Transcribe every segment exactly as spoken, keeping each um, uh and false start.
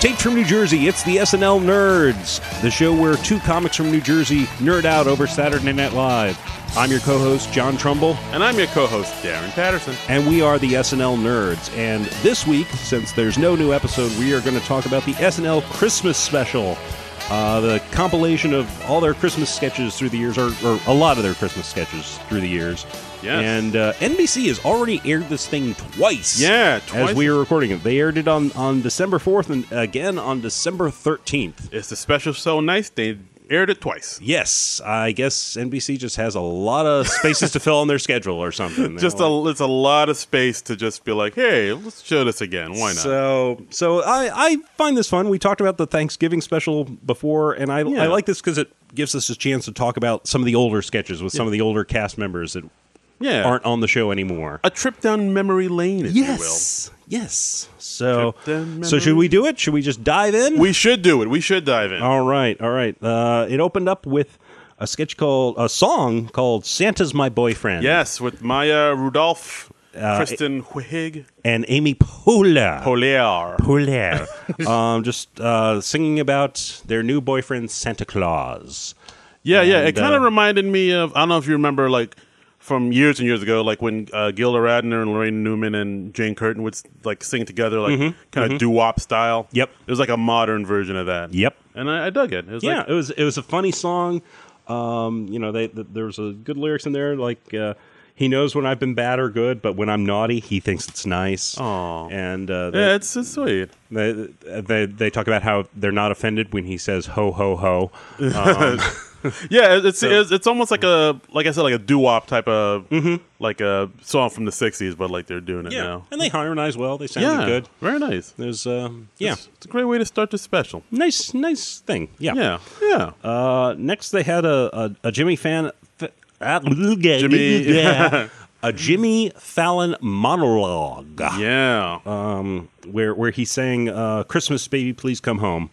Taped from New Jersey, it's the S N L Nerds, the show where two comics from New Jersey nerd out over Saturday Night Live. I'm your co-host, John Trumbull. And I'm your co-host, Darren Patterson. And we are the S N L Nerds. And this week, since there's no new episode, we are going to talk about the S N L Christmas Special. Uh, the compilation of all their Christmas sketches through the years, or, or a lot of their Christmas sketches through the years. Yes. And uh, N B C has already aired this thing twice. Yeah, twice. As we were recording it. They aired it on, on December fourth and again on December thirteenth. It's the special so nice, they aired it twice. Yes. I guess N B C just has a lot of spaces to fill on their schedule or something. Just a, it's a lot of space to just be like, hey, let's show this again. Why not? So, so I, I find this fun. We talked about the Thanksgiving special before, and I, Yeah. I like this because it gives us a chance to talk about some of the older sketches with some of the older cast members that yeah. aren't on the show anymore. A trip down memory lane, if Yes. Yes. So, Trip down so should we do it? Should we just dive in? you will. We should do it. We should dive in. All right. All right. Uh, it opened up with a sketch called, a song called Santa's My Boyfriend. Yes, with Maya Rudolph, Uh, Kristen Wiig, And Amy Poehler. Poehler. Poehler. um, just uh, singing about their new boyfriend, Santa Claus. Yeah, yeah. It And, kind of uh, reminded me of, I don't know if you remember, like, from years and years ago, like when uh, Gilda Radner and Lorraine Newman and Jane Curtin would like sing together, like Mm-hmm, kind of doo-wop style. Yep. It was like a modern version of that. Yep. And I, I dug it. It was Yeah, like, it was it was a funny song. Um, you know, they, th there was a good lyrics in there, like uh, he knows when I've been bad or good, but when I'm naughty, he thinks it's nice. Aw. And uh, they, yeah, it's, it's sweet. they, they they talk about how they're not offended when he says ho ho ho. Um, Yeah, it's, it's it's almost like a like I said, like a doo-wop type of like a song from the sixties, but like they're doing it yeah, now. and they harmonize well. They sounded Yeah, good. very nice. There's um, yeah, It's, it's a great way to start the special. nice nice thing. Yeah. Yeah, yeah. Uh, next, they had a a, a Jimmy Fan. Jimmy- a Jimmy Fallon monologue. yeah. Um, where where he sang uh, "Christmas Baby, Please Come Home,"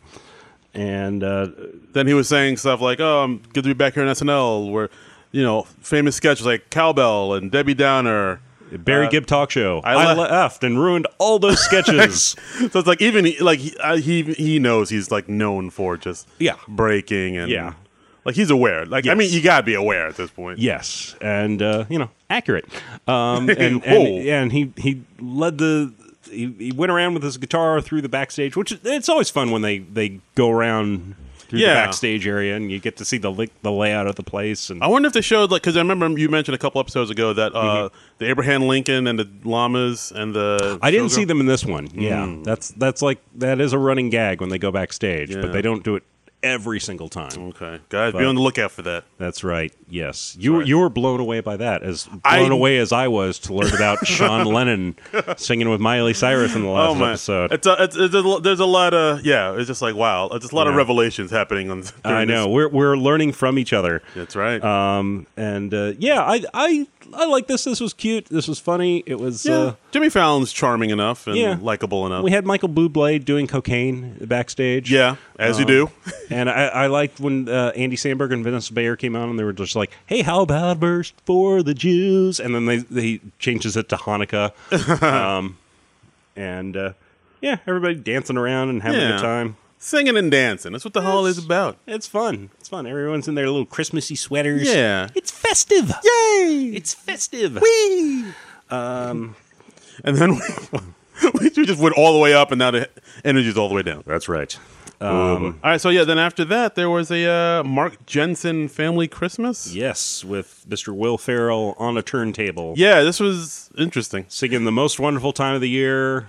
and uh, Then he was saying stuff like, "Oh, I'm good to be back here in S N L," where you know famous sketches like Cowbell and Debbie Downer. Barry Uh, Gibb talk show. I I, le- left and ruined all those sketches. So it's like even he- like he uh, he he knows he's like known for just Yeah. breaking and Yeah. like he's aware. Like I Yes. mean, you gotta be aware at this point. Yes, and uh, you know, accurate. Um, and, Whoa. and and he he led the. He, he went around with his guitar through the backstage, which it's always fun when they, they go around through Yeah. the backstage area and you get to see the li- the layout of the place. And I wonder if they showed like because I remember you mentioned a couple episodes ago that uh, the Abraham Lincoln and the llamas and the Mm-hmm. I didn't showgirl- see them in this one. Yeah, Mm. that's that's like that is a running gag when they go backstage, Yeah. but they don't do it every single time. Okay, guys, But- be on the lookout for that. That's right. Yes, you were right. you were blown away by that, as blown I- away as I was to learn about Sean Lennon singing with Miley Cyrus in the last Oh my! episode. It's a, it's, it's a, there's a lot of yeah. It's just like wow. It's just a lot of Yeah. revelations happening on. I during know this. we're we're learning from each other. That's right. Um, and uh, yeah, I I I like this. This was cute. This was funny. It was. yeah, Uh, Jimmy Fallon's charming enough and Yeah. likable enough. we had Michael Bublé doing cocaine backstage. yeah, as you Um, do. And I, I liked when uh, Andy Samberg and Vanessa Bayer came out and they were just like, "Hey, how about verse for the Jews?" And then they they changes it to Hanukkah, um, and uh, yeah, everybody dancing around and having a Yeah. good time. Singing and dancing. That's what the holiday's about. It's fun. It's fun. Everyone's in their little Christmassy sweaters. Yeah. It's festive. Yay! It's festive. Whee! Um, And then we, we just went all the way up, and now the energy's all the way down. that's right. Um, all right, so yeah, then after that, there was a uh, Mark Jensen family Christmas. Yes, with Mister Will Ferrell on a turntable. Yeah, this was interesting. Singing The Most Wonderful Time of the Year,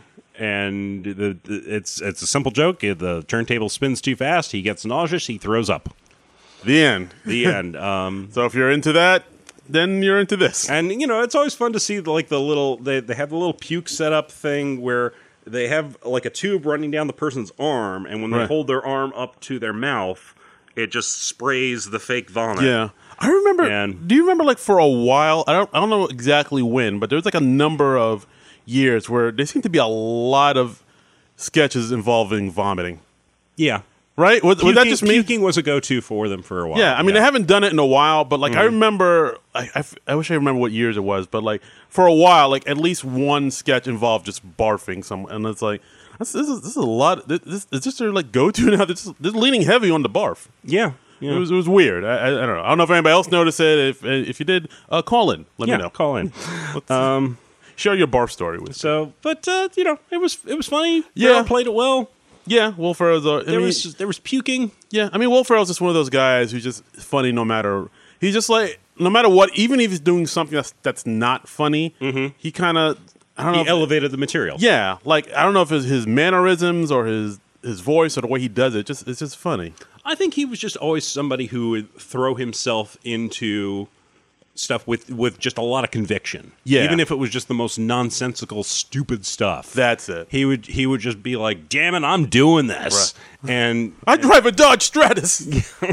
and the, the, it's it's a simple joke. The turntable spins too fast. He gets nauseous. He throws up. The end. The end. Um, So if you're into that, then you're into this. and you know, it's always fun to see like the little they they have the little puke setup thing where they have like a tube running down the person's arm, and when they Right. hold their arm up to their mouth, it just sprays the fake vomit. Yeah. I remember. And- do you remember, like, for a while? I don't. I don't know exactly when, but there was like a number of years where there seemed to be a lot of sketches involving vomiting. Yeah. right? Was, was Puking, that just me? puking was a go-to for them for a while. Yeah, I mean, they haven't done it in a while, but like I Mm-hmm. remember, I, I f- I wish I remember what years it was, but like for a while, like at least one sketch involved just barfing some, and it's like this, this is this is a lot. This, this is just their like go to now. This is, this is leaning heavy on the barf. Yeah. Yeah. It was it was weird. I, I, I don't know. I don't know if anybody else noticed it. If if you did, uh, call in. Let yeah, me know. call in. Let's- Um, Share your barf story with. us. so, but uh, you know, it was it was funny. Yeah. Ferrell played it well. Yeah, Will Ferrell's. Uh, I There mean, was there was puking. yeah, I mean, Will Ferrell's just one of those guys who's just funny no matter. He's just like no matter what. Even if he's doing something that's that's not funny, he kind of I don't know. He if- elevated the material. Yeah, like I don't know if it's his mannerisms or his his voice or the way he does it. Just it's just funny. I think he was just always somebody who would throw himself into stuff with, with just a lot of conviction. Yeah. Even if it was just the most nonsensical, stupid stuff. That's it. He would he would just be like, "Damn it, I'm doing this," and I drive a Dodge Stratus.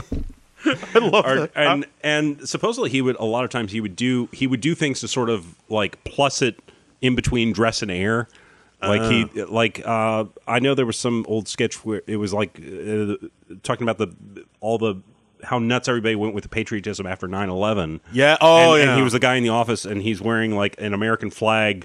I love or, that. and and supposedly he would a lot of times he would do he would do things to sort of like plus it in between dress and air. Like he, like uh, I know there was some old sketch where it was like uh, talking about the all the how nuts everybody went with the patriotism after nine eleven. Yeah. Oh, and, yeah. And he was a guy in the office, and he's wearing like an American flag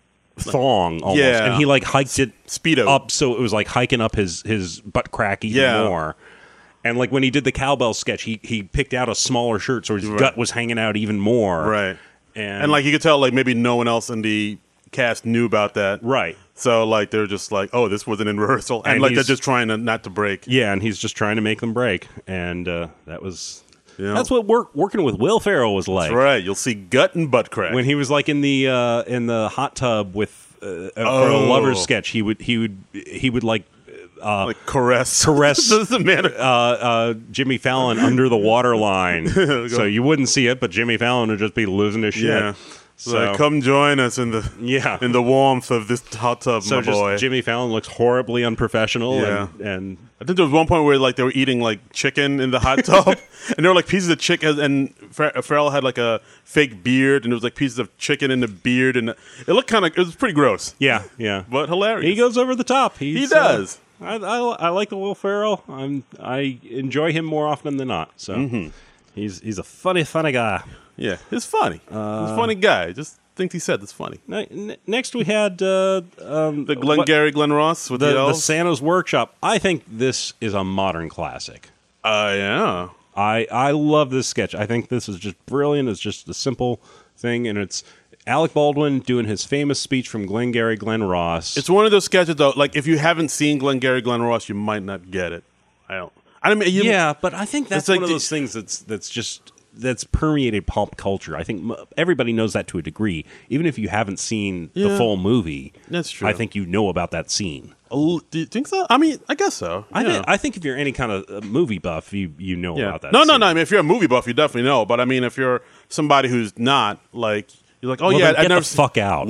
thong almost, Yeah. and he like hiked it Speedo. up so it was like hiking up his his butt crack even Yeah. more. And like when he did the cowbell sketch, he he picked out a smaller shirt so his Right. gut was hanging out even more. Right. And, And like you could tell, like maybe no one else in the cast knew about that. right. So like they're just like, oh, this wasn't in rehearsal, and, And like they're he's- just trying to not to break. Yeah, and he's just trying to make them break, and uh, that was Yeah. that's what work, working with Will Ferrell was like. That's right. You'll see gut and butt crack. When he was like in the uh, in the hot tub with uh, for a Oh. lover's sketch, he would he would he would like uh, like caress, caress This is the man. uh, uh, Jimmy Fallon under the water line, so you wouldn't see it, but Jimmy Fallon would just be losing his shit. Yeah. So So like, come join us in the yeah, in the warmth of this hot tub, so my just boy. Jimmy Fallon looks horribly unprofessional, Yeah. and, and I think there was one point where like they were eating like chicken in the hot tub, and there were like pieces of chicken, and Fer- Farrell had like a fake beard, and there was like pieces of chicken in the beard, and it looked kind of it was pretty gross, yeah, yeah. but hilarious. He goes over the top. He's, He does. Uh, I, I I like the Will Ferrell. I'm I enjoy him more often than not. So Mm-hmm. he's he's a funny funny guy. Yeah, it's funny. Uh, He's a funny guy. Just thinks he said it's funny. Ne- ne- Next we had uh, um, The Glenn what- Gary Glenn Ross with the, the, the elves. Santa's Workshop. I think this is a modern classic. uh, yeah. I I love this sketch. I think this is just brilliant. It's just a simple thing, and it's Alec Baldwin doing his famous speech from Glengarry Glen Ross. It's one of those sketches though. Like if you haven't seen Glenn Gary Glenn Ross, you might not get it. I don't. I mean, you, yeah, but I think that's It's like one of the- those things that's that's just that's permeated pop culture. I think m- everybody knows that to a degree, even if you haven't seen the Yeah. full movie. That's true. I think you know about that scene. Oh, do you think so? I mean, I guess so. I yeah. think I think if you're any kind of uh, movie buff, you you know Yeah. about that. No, no, scene. no. I mean, if you're a movie buff, you definitely know. But I mean, if you're somebody who's not, like, you're like, oh Well, yeah, then I get never the se- fuck out.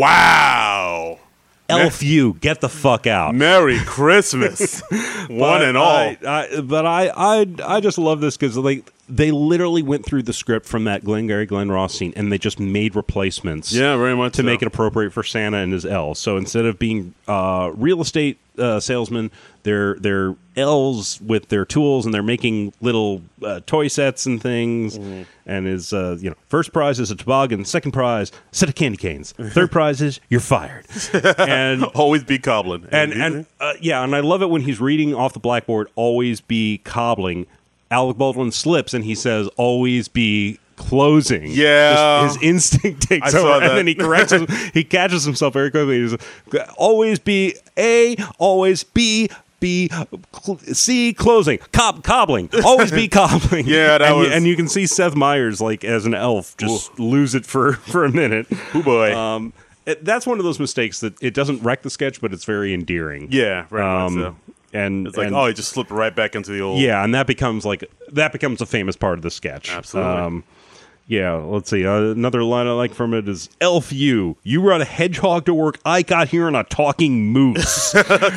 Wow. Elf, you get the fuck out. Merry Christmas, one But and all. I, I, but I, I, I just love this because they they literally went through the script from that Glengarry Glen Ross scene and they just made replacements. yeah, very much to so. make it appropriate for Santa and his elves. So instead of being uh, real estate uh, salesmen, they're they're elves with their tools, and they're making little uh, toy sets and things. Mm-hmm. And his uh, you know first prize is a toboggan, second prize a set of candy canes, third prize is you're fired. And always be cobbling. and and uh, yeah, and I love it when he's reading off the blackboard. Always be cobbling. Alec Baldwin slips and he says, "Always be closing." Yeah. Just his instinct takes I over, saw and that. then he corrects. him, he catches himself very quickly. He's always be a, always be. B, cl- C, closing, Cob, cobbling, always be cobbling. Yeah, that and, was- you, and you can see Seth Meyers, like as an elf, just lose it for, for a minute. Oh boy. Um, it, that's one of those mistakes that it doesn't wreck the sketch, but it's very endearing. yeah, very much Um, so. and It's like, and- oh, he just slipped right back into the old. yeah, and that becomes like that becomes a famous part of the sketch. Absolutely. Um, yeah, let's see. Uh, another line I like from it is Elf you. You brought a hedgehog to work. I got here on a talking moose.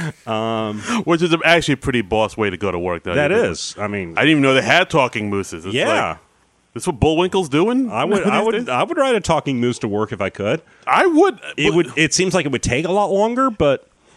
Which is actually a pretty boss way to go to work. Though. That You- is. I mean, I didn't even know they had talking mooses. It's yeah. like, this what Bullwinkle's doing? I would I these would days? I would ride a talking moose to work if I could. I would. It would it seems like it would take a lot longer, but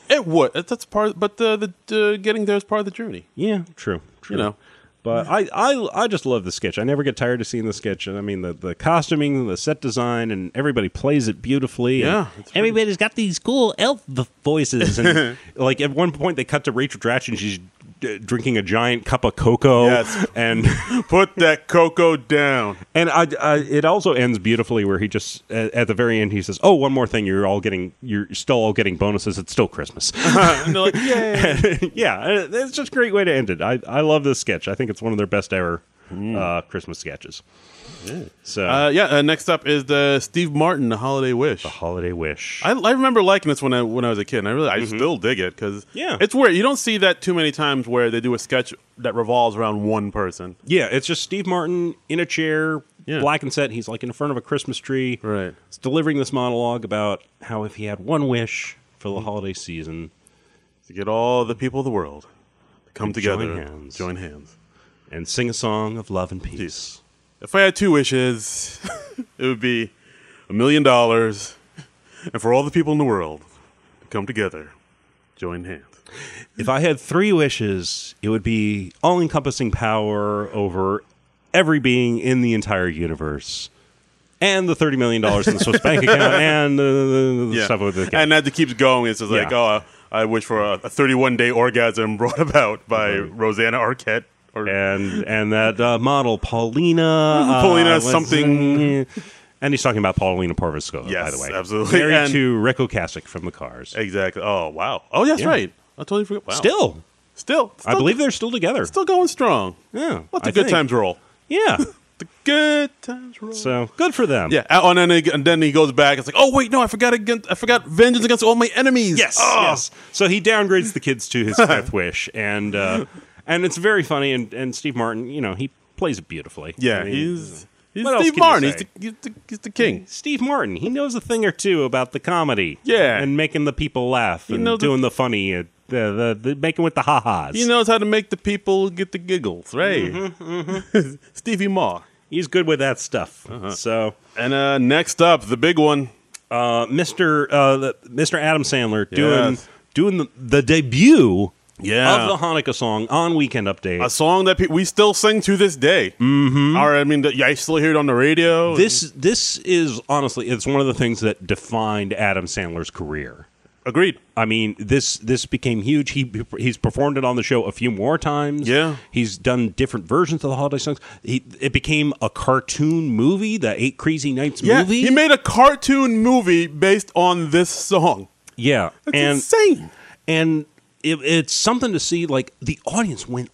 It would. That's that's part. But the the uh, getting there is part of the journey. Yeah, true, true. You know. But I, I, I just love the sketch. I never get tired of seeing the sketch. I mean, the, the costuming, the set design, and everybody plays it beautifully. Yeah, and everybody's got these cool elf v- voices. And like at one point, they cut to Rachel Dratch, and she's d- drinking a giant cup of cocoa. Yes. And put that cocoa down. And I, I, it also ends beautifully where he just at, at the very end he says, "Oh, one more thing. You're all getting. You're still all getting bonuses. It's still Christmas." And they're like, yay. Yeah, it's just a great way to end it. I, I love this sketch. I think it's one of their best ever uh, Christmas sketches. Yeah. So Uh, yeah. Uh, next up is the Steve Martin, The Holiday Wish. the Holiday Wish. I, I remember liking this when I when I was a kid. And I really, I still dig it because Yeah. it's weird. You don't see that too many times where they do a sketch that revolves around one person. Yeah, it's just Steve Martin in a chair, Yeah. black and set. He's like in front of a Christmas tree. Right. He's delivering this monologue about how if he had one wish for the holiday season, To get all the people of the world to come And together, join hands. join hands. and sing a song of love and peace. If I had two wishes, it would be a million dollars, and for all the people in the world to come together, join hands. If I had three wishes, it would be all-encompassing power over every being in the entire universe, and the thirty million dollars in the Swiss bank account, and uh, the Yeah. stuff with the And that keeps going. It's just like, Yeah. oh, uh, I wish for a, a thirty-one day orgasm brought about by Rosanna Arquette. Or and and that uh, model Paulina, Paulina uh, was- something- and he's talking about Paulina Parvisco, by Yes, the way, absolutely. married And- to Rico Kasich from the Cars. exactly. Oh, wow. Oh, that's Yeah. right. I totally forgot. Wow. Still, Still. I still- believe they're still together. Still going strong. Yeah, Let the I good think. times roll. Yeah, The good times roll. so good for them. Yeah, and then, he, and then he goes back. It's like, oh wait, no, I forgot against, I forgot vengeance against all my enemies. Yes, Oh. yes. So he downgrades the kids to his fifth wish, and uh, and it's very funny. And, and Steve Martin, you know, he plays it beautifully. Yeah, I mean, he's he's what else Steve can you Martin. He's say? the, he's, the, he's the king. Steve Martin. He knows a thing or two about the comedy. Yeah. and making the people laugh and knows the- doing the funny, uh, the, the the making with the ha ha's. He knows how to make the people get the giggles, right? Mm-hmm, Stevie Ma. He's good with that stuff. Uh-huh. So, And uh, next up, the big one. uh, Mister Uh, the, Mister Adam Sandler doing Yes. doing the, the debut Yeah. of the Hanukkah song on Weekend Update. A song that pe- we still sing to this day. Mm-hmm. Or, I mean, the, yeah, I still hear it on the radio. This this is honestly, it's one of the things that defined Adam Sandler's career. Agreed. I mean, this this became huge. He he's performed it on the show a few more times. Yeah. he's done different versions of the holiday songs. He, it became a cartoon movie, the Eight Crazy Nights Yeah, movie. he made a cartoon movie based on this song. yeah, That's and insane. and it, it's something to see. Like the audience went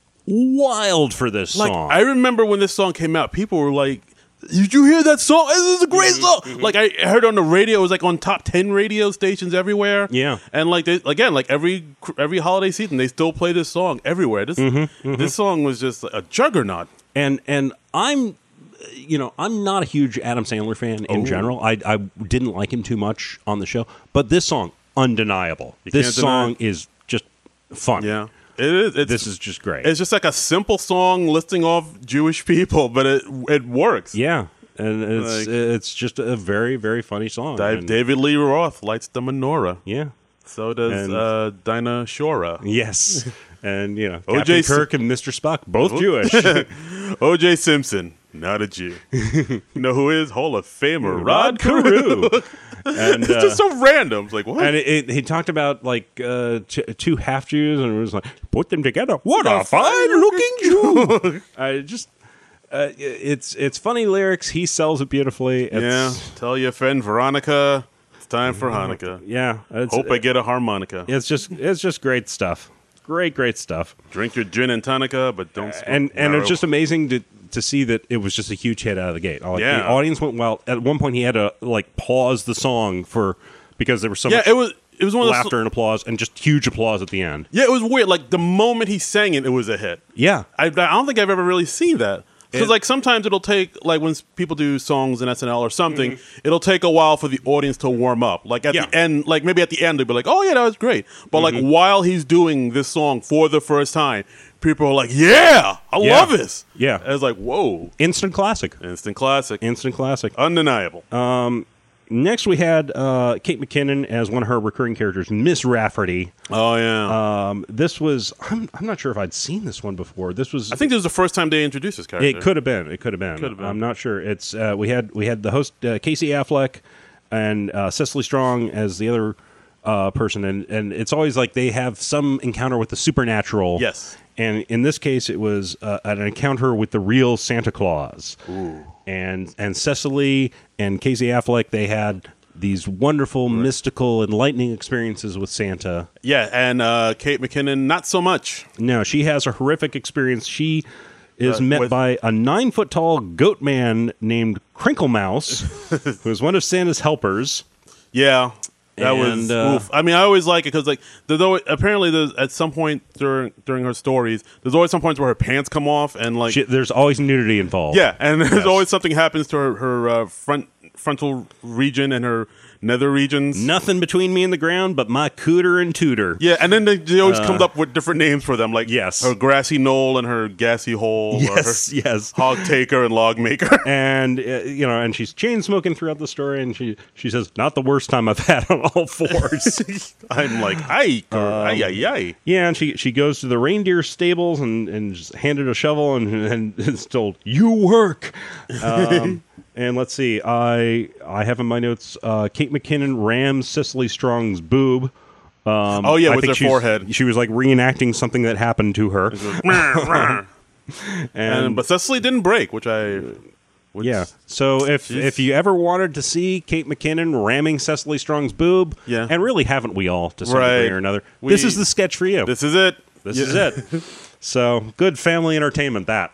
wild for this Like, song. I remember when this song came out, people were like, did you hear that song? This is a great Mm-hmm, song. Like, I heard on the radio, it was like on top ten radio stations everywhere. Yeah. And like, they, again, like every every holiday season, they still play this song everywhere. This Mm-hmm, this song was just a juggernaut. and and I'm, you know, I'm not a huge Adam Sandler fan in Oh. general. I I didn't like him too much on the show, but this song, undeniable. You This can't deny song it. is just fun. Yeah. It is. It's, This is just great. It's just like a simple song listing off Jewish people, but it it works. Yeah, and it's Like- it's just a very very funny song. Dave- And- David Lee Roth lights the menorah. Yeah. So does And- uh, Dinah Shora. Yes. And you know, O J Captain Sim- Kirk and Mister Spock, both Jewish. O J Simpson, not a Jew. You know who is? Hall of Famer Rod Rod Carew. Carew. And It's uh, just so random. It's like, what? and it, it, he talked about like uh, t- two half Jews, and it was like, put them together. What a fine looking Jew! I just, uh, it's it's funny lyrics. He sells it beautifully. It's, yeah. Tell your friend Veronica, it's time for Hanukkah. yeah. It's, Hope I get a harmonica. it's just it's just great stuff. Great, great stuff. Drink your gin and tonica, but don't smoke and and it's marijuana. just amazing to to see that it was just a huge hit out of the gate. Like, Yeah. the audience went wild. At one point, he had to like pause the song for because there was so Yeah, much it was it was one of those laughter and applause, and just huge applause at the end. Yeah, it was weird. Like the moment he sang it, it was a hit. Yeah, I, I don't think I've ever really seen that. Because It- like sometimes it'll take like when s- people do songs in S N L or something, it'll take a while for the audience to warm up. Like at Yeah. the end, like maybe at the end they'll be like, "Oh yeah, that was great." But like while he's doing this song for the first time, people are like, "Yeah, I Yeah. love this." Yeah. And it's like, whoa, instant classic. instant classic, Instant classic. undeniable. next we had uh, Kate McKinnon as one of her recurring characters, Miss Rafferty. Oh yeah. Um, this was I'm I'm not sure if I'd seen this one before. This was I think this was the first time they introduced this character. it could have been it could have been. Could have been. I'm not sure. It's uh, we had we had the host uh, Casey Affleck and uh, Cecily Strong as the other uh, person, and and it's always like they have some encounter with the supernatural. Yes. And in this case, it was uh, an encounter with the real Santa Claus. Ooh. And and Cecily and Casey Affleck, they had these wonderful, mystical, enlightening experiences with Santa. Yeah, and uh, Kate McKinnon, not so much. No, she has a horrific experience. She is Uh, met with- by a nine-foot-tall goat man named Crinkle Mouse, who is one of Santa's helpers. Yeah. That was. And, uh, oof. I mean, I always like it because, like, there's always, apparently, there's, at some point during during her stories, there's always some points where her pants come off, and like, She, there's always nudity involved. yeah, and there's Yes. always something happens to her her uh, front frontal region and her nether regions. Nothing between me and the ground but my cooter and tooter. Yeah, and then they, they always come up with different names for them, like Yes. her grassy knoll and her gassy hole, Yes, or her yes. hog taker and log maker. And uh, you know, and she's chain smoking throughout the story, and she she says, "Not the worst time I've had on all fours." I'm like, ay, or Um, ay, ay, ay. Yeah, and she she goes to the reindeer stables and and just handed a shovel and and is told, "You work." Um, and let's see, I I have in my notes, uh, Kate McKinnon rams Cecily Strong's boob. Um, Oh, yeah, I with think her she's- forehead. She was like reenacting something that happened to her. and, And but Cecily didn't break, which I. Which, yeah. So if She's- if you ever wanted to see Kate McKinnon ramming Cecily Strong's boob, Yeah. and really haven't we all to some Right. degree or another, We- this is the sketch for you. This is it. This Yeah. is it. So good family entertainment. That.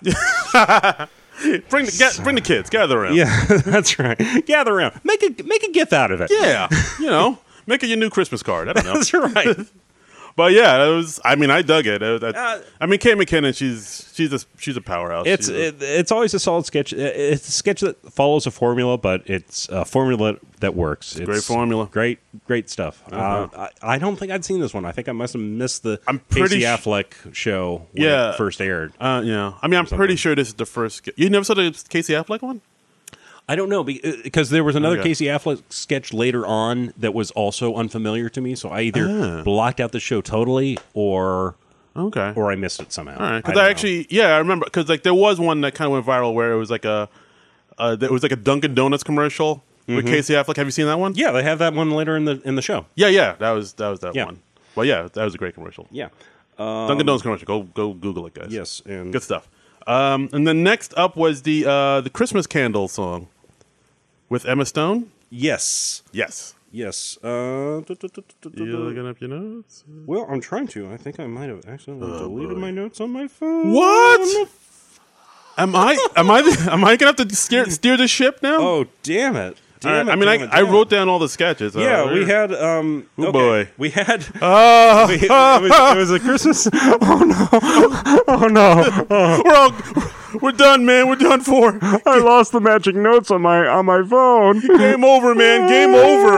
Bring the get, bring the kids, gather around. Yeah, that's right. Gather around. Make a make a gif out of it. Yeah, you know, make it your new Christmas card. I don't know, That's right. but yeah, it was. I mean, I dug it. It- that- Uh, I mean, Kate McKinnon, she's she's a she's a powerhouse. It's She's a- it, it's always a solid sketch. It's a sketch that follows a formula, but it's a formula that works. It's great formula. Great, great stuff. Uh-huh. Uh, I, I don't think I'd seen this one. I think I must have missed the I'm pretty Casey sh- Affleck show when Yeah. it first aired. Uh, yeah, I mean, I'm pretty sure this is the first. ske- You never saw the Casey Affleck one? I don't know because there was another Okay. Casey Affleck sketch later on that was also unfamiliar to me. So I either Ah. blocked out the show totally, or Okay, or I missed it somehow. all right. Because don't I, know. actually, yeah, I remember because like there was one that kind of went viral where it was like a, uh, it was like a Dunkin' Donuts commercial with Casey Affleck. Have you seen that one? Mm-hmm. yeah, they have that one later in the in the show. yeah, yeah. That was that was that Yeah. one. Well, yeah, that was a great commercial. Yeah. Dunkin' Donuts commercial. Go go Google it, guys. Yes, and Good stuff. Um, and then next up was the uh, the Christmas Candle song with Emma Stone. yes, Yes. yes. Uh, du- du- du- du- du- You du- looking up your notes? Well, I'm trying to. I think I might have accidentally Oh, deleted boy. my notes on my phone. What? Am I am I the, am I gonna have to steer steer the ship now? Oh, damn it! All right, Damn it, I mean, I, damn it, I damn wrote it. down all the sketches. Uh, Yeah, we we're- had. Um, Ooh, okay, boy. we had. Ah, we- it, was, it was a Christmas. Oh no! Oh no! Oh, we're all we're done, man. We're done for. I lost the magic notes on my on my phone. Game over, man. Game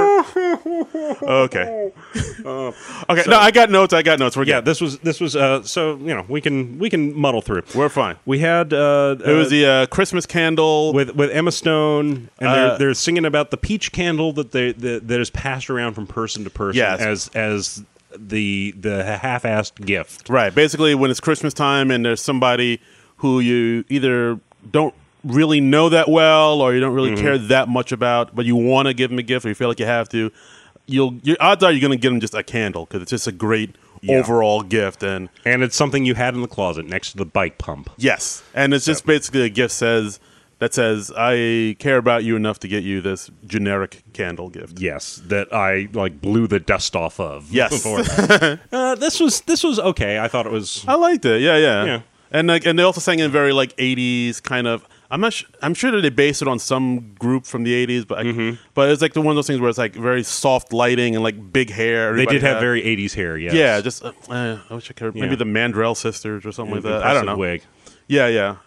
over. Okay. okay. no, I got notes. I got notes. We're Yeah, good. this was this was. Uh, so you know, we can we can muddle through. We're fine. We had. Uh, It was the uh, Christmas Candle. with with Emma Stone, and Uh, they're they're singing about the peach candle that they that, that is passed around from person to person Yes. as as the the half-assed gift. Right. Basically, when it's Christmas time and there's somebody who you either don't really know that well or you don't really care that much about, but you want to give them a gift or you feel like you have to, you'll your odds are you're going to get them just a candle because it's just a great Yeah. overall gift. And And it's something you had in the closet next to the bike pump. yes, and it's just basically a gift says that says I care about you enough to get you this generic candle gift. Yes, that I like blew the dust off of. Yes. before. uh, this was this was okay. I thought it was. I liked it. Yeah, yeah. Yeah. And like, and they also sang in very like eighties kind of. I'm not. Sh- I'm sure that they based it on some group from the eighties, but I, Mm-hmm. but it's like the one of those things where it's like very soft lighting and like big hair. They Everybody did have had- very eighties hair. Yes. yeah. Just uh, uh, I wish I could. Maybe Yeah. the Mandrell sisters or something like that. I Impressive don't know. Wig. Yeah, yeah.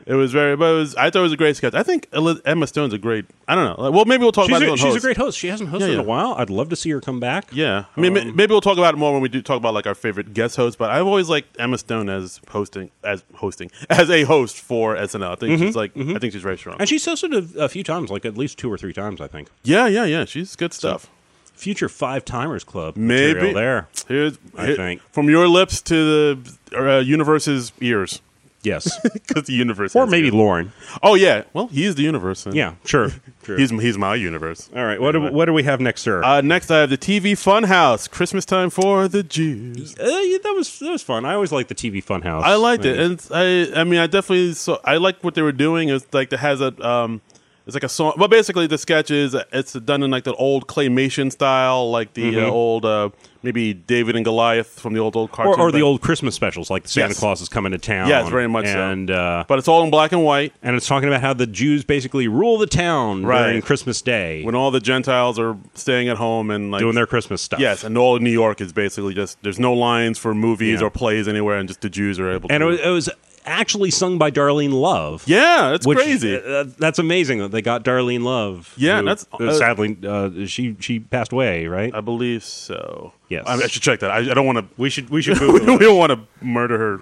It was very, but it was. I thought it was a great sketch. I think Eli- Emma Stone's a great. I don't know. Like, well, maybe we'll talk She's, about it. a, on she's a host. great host. She hasn't hosted Yeah, yeah. in a while. I'd love to see her come back. Yeah, I mean, ma- Um, maybe we'll talk about it more when we do talk about like our favorite guest hosts. But I've always liked Emma Stone as hosting, as hosting, as a host for S N L. I think she's like, I think she's very strong. And she's hosted a, a few times, like at least two or three times, I think. Yeah, yeah, yeah. She's good stuff. Future Five Timers Club Maybe material there. Here's, I here- think. from your lips to the uh, universe's ears, Yes. because the universe. Or has maybe ears. Lauren. Oh yeah. Well, he's the universe. then. Yeah, sure. sure. He's he's my universe. All right, what do, what do we have next, sir? Uh, next, I have the T V Funhouse, Christmas time for the Jews. Uh, yeah, that was that was fun. I always liked the T V Funhouse. I liked thing. it, and it's- I I mean, I definitely so I liked what they were doing. It's like it has a um, it's like a song. Well, basically, the sketch is it's done in like the old claymation style, like the uh, old uh, maybe David and Goliath from the old old cartoon, or, or the but- old Christmas specials, like Santa Yes. Claus is coming to town. Yes, very much so. and, uh, But it's all in black and white. and it's talking about how the Jews basically rule the town Right. during Christmas Day, When all the Gentiles are staying at home and like doing their Christmas stuff. yes, and all of New York is basically just there's no lines for movies Yeah. or plays anywhere, and just the Jews are able. and to it was, it was actually sung by Darlene Love. yeah, that's Which, crazy. uh, that's amazing that they got Darlene Love. Yeah, who- that's- who uh, sadly uh, she she passed away, right? I believe so. Yes. I, mean, I should check that. I, I don't want to. we should we should we Google it. don't want to murder her.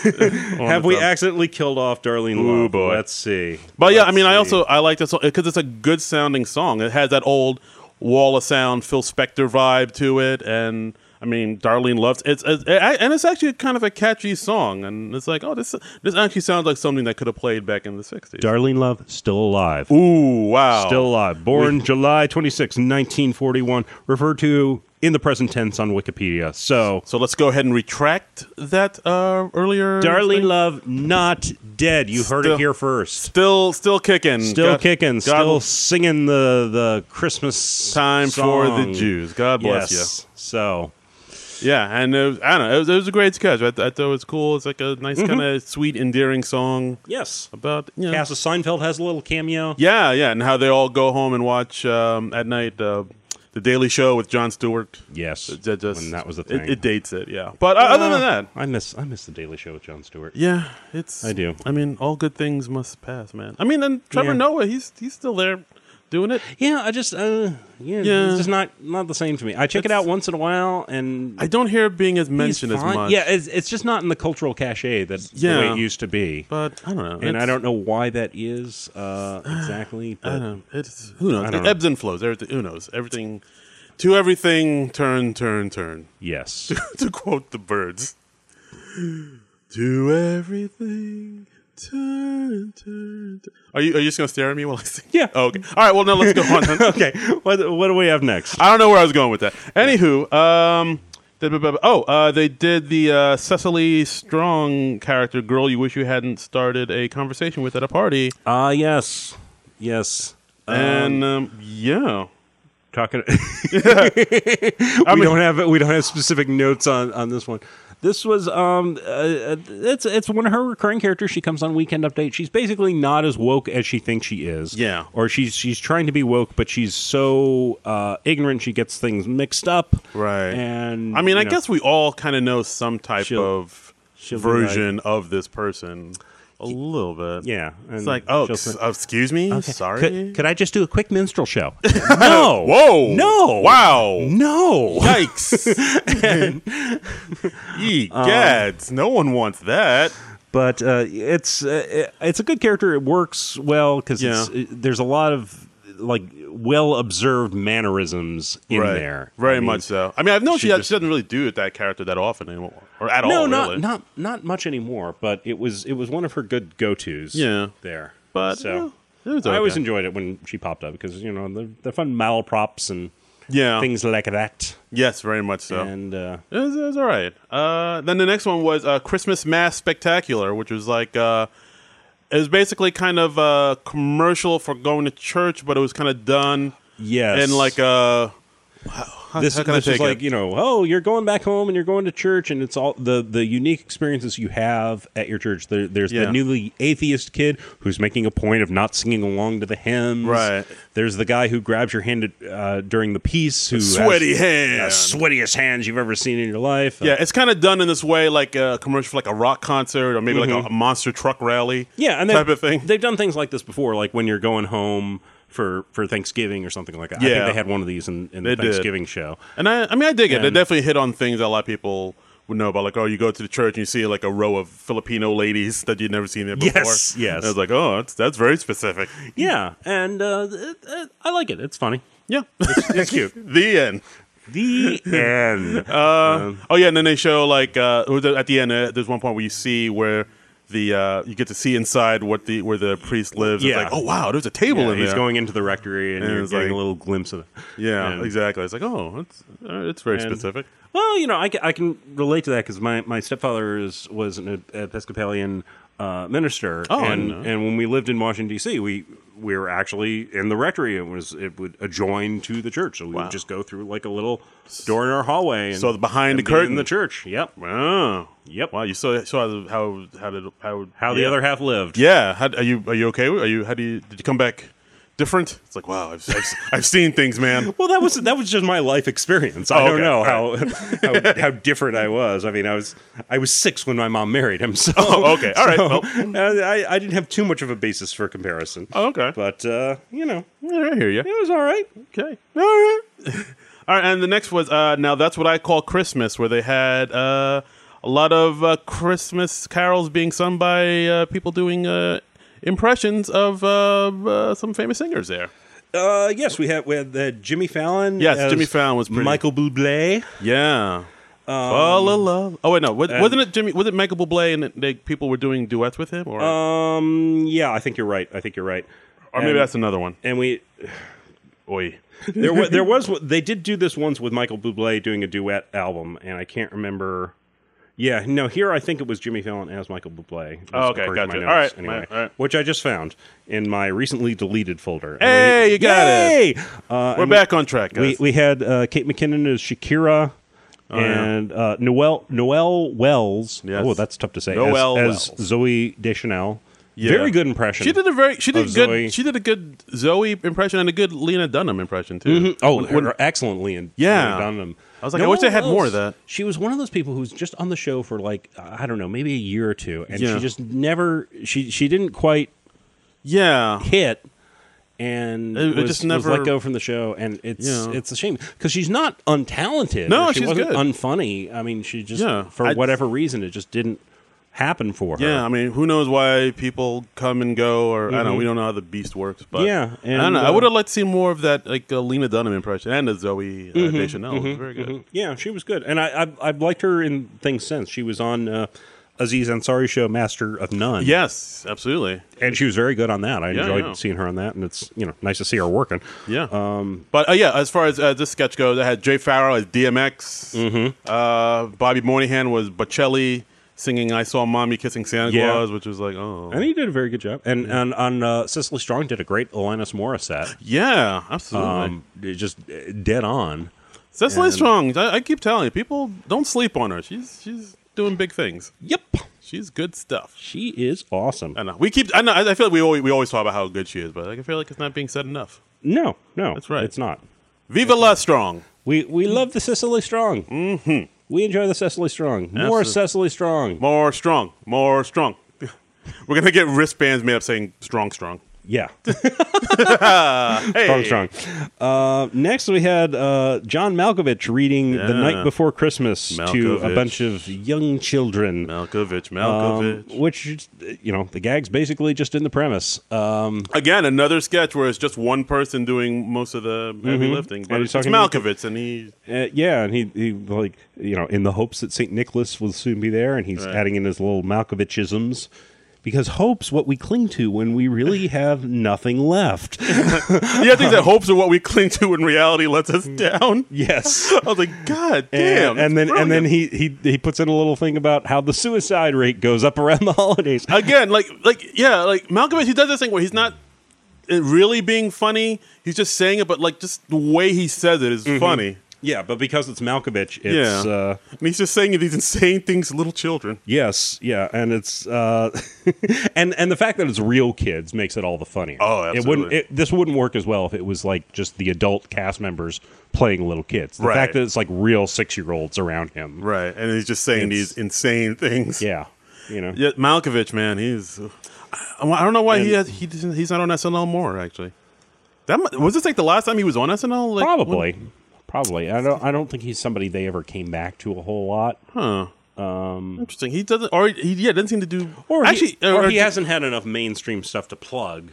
on Have the we top. accidentally killed off Darlene Ooh, Love? boy. Let's see. But yeah, I Let's mean, I see. also I like this because it's a good sounding song. It has that old Wall of Sound, Phil Spector vibe to it, and I mean, Darlene loves it's, it's and it's actually kind of a catchy song, and it's like, oh, this this actually sounds like something that could have played back in the sixties. Darlene Love still alive. Ooh, wow, Still alive. Born July twenty-sixth, nineteen forty-one. Referred to in the present tense on Wikipedia. So, So let's go ahead and retract that uh, earlier. Darlene thing. Love not dead. You heard Still- it here first. still still kicking, Still God- kicking. God Still singing the the Christmas time for the song. Jews. God bless Yes. So, you. Yeah, and it was, I don't know. It was, it was a great sketch. I, th- I thought it was cool. It's like a nice Mm-hmm. kind of sweet, endearing song yes. about you know. Cass of Seinfeld has a little cameo. Yeah, yeah, and how they all go home and watch um, at night uh, the Daily Show with Jon Stewart. Yes. That just when that was the it, thing. it dates it, yeah. But uh, other than that, I miss I miss the Daily Show with Jon Stewart. yeah, it's. I do. I mean, all good things must pass, man. I mean, and Trevor Yeah. Noah, he's he's still there doing it. Yeah, I just uh, yeah, Yeah. it's just not not the same to me. I check it It's- out once in a while, and I don't hear it being as he's mentioned as fine. much. Yeah, it's, it's just not in the cultural cachet that the way Yeah. it used to be. but I don't know. And It's- I don't know why that is uh, exactly. I But don't know. It's who knows. I It don't know. ebbs and flows. Everything. Who knows? Everything. To everything, turn, turn, turn. yes, To quote the Birds. To everything, turn, turn, turn. Are you are you just gonna stare at me while I sing? Yeah. Oh, okay. All right. Well, now let's go on. Then. okay. What what do we have next? I don't know where I was going with that. Anywho, um, oh, uh, they did the uh, Cecily Strong character, girl you wish you hadn't started a conversation with at a party, Ah, yes, yes. and um, yeah. Talking. we don't have we don't have specific notes on, on this one. This was um, uh, it's it's one of her recurring characters. She comes on Weekend Update. She's basically not as woke as she thinks she is. Yeah. Or she's she's trying to be woke, but she's so uh, ignorant she gets things mixed up. Right. And I mean, I you know, guess we all kind of know some type She'll- of she'll be version of this person. A little bit. yeah. And It's like, oh, she'll ex- say, uh, excuse me? "Okay, Sorry? Could, could I just do a quick minstrel show? No. Whoa. No. Wow. No. Yikes. Ye gads. No one wants that. But uh, it's uh, it's a good character. It works well because Yeah. it, there's a lot of like well observed mannerisms in right. there. Very I mean, much so. I mean, I've known she she, just- she doesn't really do that character that often anymore. Or at No, all, not really. not not much anymore. But it was it was one of her good go tos. Yeah. there. But so yeah, it was I always okay. enjoyed it when she popped up because you know they're, they're fun malaprops and yeah. things like that. Yes, very much so. And uh, It was, it was all right. Uh, then the next one was uh, Christmas Mass Spectacular, which was like uh, it was basically kind of a commercial for going to church, but it was kind of done yes, in like a How, This, how can I this is take like it? you know, oh, you're going back home and you're going to church, and it's all the the unique experiences you have at your church. There, there's Yeah. the newly atheist kid who's making a point of not singing along to the hymns. Right. There's the guy who grabs your hand uh, during the peace, who Sweaty has hand. the sweatiest hands you've ever seen in your life. Yeah, it's kind of done in this way, like a commercial for like a rock concert or maybe like a, a monster truck rally. Mm-hmm. yeah, and type they've- of thing. They've done things like this before, like when you're going home for, for Thanksgiving or something like that. I Yeah. think they had one of these in, in They the did. Thanksgiving show. And I, I mean, I dig it. They And- definitely hit on things that a lot of people would know about. Like, oh, you go to the church and you see like a row of Filipino ladies that you'd never seen there before. Yes, yes. And I was like, oh, that's, that's very specific. Yeah, and uh, it, it, I like it. It's funny. Yeah. It's cute. The end. The end. Uh, oh, yeah. And then they show like uh, at the end, uh, there's one point where you see where the uh, you get to see inside what the where the priest lives. Yeah. It's like, oh, wow, there's a table Yeah, in he's there. going into the rectory, and, And you're it's getting like- a little glimpse of it. yeah, And- exactly. It's like, oh, it's, uh, it's very And- specific. Well, you know, I, ca- I can relate to that because my, my stepfather is, was an Episcopalian uh, minister, Oh, I and didn't know. and when we lived in Washington D C, we we were actually in the rectory. It was it would adjoin to the church, so we Wow. would just go through like a little door in our hallway. And, So the behind and the be in curtain. the church. Yep, Oh, yep. wow! You saw saw how how did how How the yeah. other half lived. Yeah, how, are you are you okay? Are you how do you did you come back different? It's like, wow, I've I've, I've seen things, man. Well, that was that was just my life experience. I Oh, don't okay. know All how, how how different I was. I mean, I was I was six when my mom married him. So Oh, okay. All right. so, Well. uh, I I didn't have too much of a basis for comparison. Oh, okay. But uh, you know, Yeah, I hear you. it was all right. Okay. All right. All right. And the next was uh, now that's what I call Christmas, where they had uh, a lot of uh, Christmas carols being sung by uh, people doing uh, impressions of uh, uh, some famous singers there. Uh, yes, we had we had the Jimmy Fallon. Yes, as Jimmy Fallon was pretty- Michael Bublé. Yeah. Fall in love. Oh wait, no. Was, wasn't it Jimmy? Was it Michael Bublé and they, people were doing duets with him, or Um, yeah, I think you're right. I think you're right. or maybe and- that's another one? And we Oi. there was there was they did do this once with Michael Bublé doing a duet album, and I can't remember. Yeah, no, here I think it was Jimmy Fallon as Michael Bublé. Oh, okay, according to gotcha. my All notes, right, anyway, all right. which I just found in my recently deleted folder. Hey, you got it! Uh, We're and back on track, We guys. we had uh, Kate McKinnon as Shakira. Oh, yeah. And uh, Noel Noel Wells. Yes. Oh, that's tough to say. Noel as, as Wells. Zoe Deschanel. Yeah. Very good impression. She did a very she did of good Zoe. she did a good Zoe impression and a good Lena Dunham impression too. Oh, When- when- her excellently in Yeah. Dunham. I was like, I wish they had more of that. She was one of those people who's just on the show for like I don't know, maybe a year or two, and Yeah. she just never she she didn't quite yeah. hit, and It- it was, just was never- let go from the show, and it's Yeah. it's a shame because she's not untalented. No, or she she's wasn't good. unfunny. I mean, she just Yeah. for I- whatever reason it just didn't happen for her. Yeah, I mean, who knows why people come and go, or I don't know. We don't know how the beast works, but Yeah, I don't and, know. I uh, would have liked to see more of that, like uh, Lena Dunham impression and the Zoe uh, Deschanel. It was very good. Yeah, she was good, and I I've, I've liked her in things since. She was on uh, Aziz Ansari show, Master of None. Yes, absolutely. and she was very good on that. I Yeah, enjoyed yeah. seeing her on that, and it's you know nice to see her working. Yeah. Um, but uh, yeah, as far as uh, this sketch goes, I had Jay Farrell as D M X. Mm-hmm. Uh, Bobby Moynihan was Bocelli singing "I Saw Mommy Kissing Santa Yeah. Claus," which was like, oh, And he did a very good job. And and on uh, Cicely Strong did a great Alanis Morissette. yeah, absolutely. Um, it just uh, dead on. Cecily and- Strong. I, I keep telling you, people don't sleep on her. She's she's doing big things. Yep, She's good stuff. she is awesome. I know. We keep. I know. I feel like we always we always talk about how good she is, but I feel like it's not being said enough. No, no, That's right. It's not. Viva la Strong. We we love the Cicely Strong. Mm-hmm. We enjoy the Cicely Strong. More Absolutely. Cicely Strong. More strong. More strong. We're gonna get wristbands made up saying "strong, strong." Yeah. Hey, Strong, strong. Uh, next, we had uh, John Malkovich reading The Yeah. Night Before Christmas to a Malkovich. bunch of young children. Malkovich. Um, Malkovich. which, you know, the gag's basically just in the premise. Um, Again, another sketch where it's just one person doing most of the heavy lifting, but And it's he's talking- Malkovich, and he. uh, yeah, and he, he, like, you know, in the hopes that Saint Nicholas will soon be there, and he's Right. adding in his little Malkovichisms. Because hope's what we cling to when we really have nothing left. Yeah, I think that hopes are what we cling to when reality lets us down. Yes. I was like, God damn. And, and then that's and then brilliant. he, he he puts in a little thing about how the suicide rate goes up around the holidays. again, like like yeah, like Malkovich, he does this thing where he's not it really being funny. He's just saying it, but like just the way he says it is Mm-hmm. funny. Yeah, but because it's Malkovich, it's Yeah. uh, And he's just saying these insane things to little children. yes, yeah, and it's uh, and and the fact that it's real kids makes it all the funnier. Oh, It wouldn't. absolutely. It, this wouldn't work as well if it was like just the adult cast members playing little kids. The Right. fact that it's like real six year olds around him. Right. And he's just saying It's- these insane things. Yeah, you know. Yeah, Malkovich, man, he's. I, I don't know why he And- has, he doesn't- he's not on S N L more. Actually, that mu- was this like the last time he was on S N L? Like, Probably, probably. I don't. I don't think he's somebody they ever came back to a whole lot. when- huh? Um, interesting. He doesn't, or he yeah doesn't seem to do. Or actually, he, or or he hasn't had enough mainstream stuff to plug.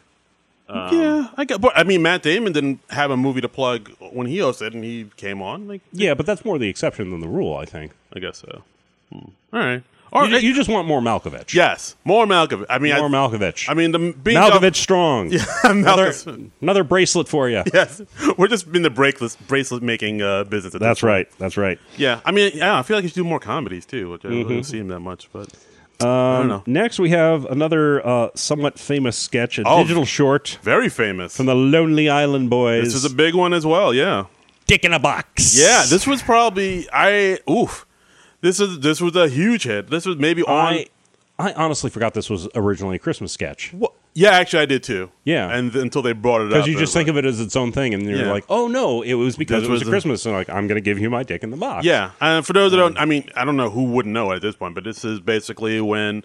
yeah, I got. But I mean, Matt Damon didn't have a movie to plug when he hosted, and he came on. Like, Yeah, but that's more the exception than the rule, I think. I guess so. Hmm. All right. Or You, you just want more Malkovich. yes, more Malkovich. I mean, More I, Malkovich. I mean, the being Malkovich strong. Yeah, Another, Malkovich. another bracelet for you. Yes, we're just in the bracelet bracelet making uh, business. At That's this point. right. That's right. Yeah, I mean, yeah, I feel like he should do more comedies too, which I Mm-hmm. don't see him that much. But Um, I don't know. Next, we have another uh, somewhat famous sketch, a Oh. digital short Very famous. from the Lonely Island Boys. This is a big one as well. Yeah, Dick in a Box. yeah. This was probably I. Oof. This is this was a huge hit. This was maybe on. I, I honestly forgot this was originally a Christmas sketch. Wha- yeah, actually, I did too. Yeah. and th- until they brought it up, Because you just think of it as its own thing, and you're Yeah. like, oh no, it was because This it was, was a a- Christmas, and like, I'm going to give you my Dick in the Box. Yeah, and for those that don't, I mean, I don't know who wouldn't know it at this point, but this is basically when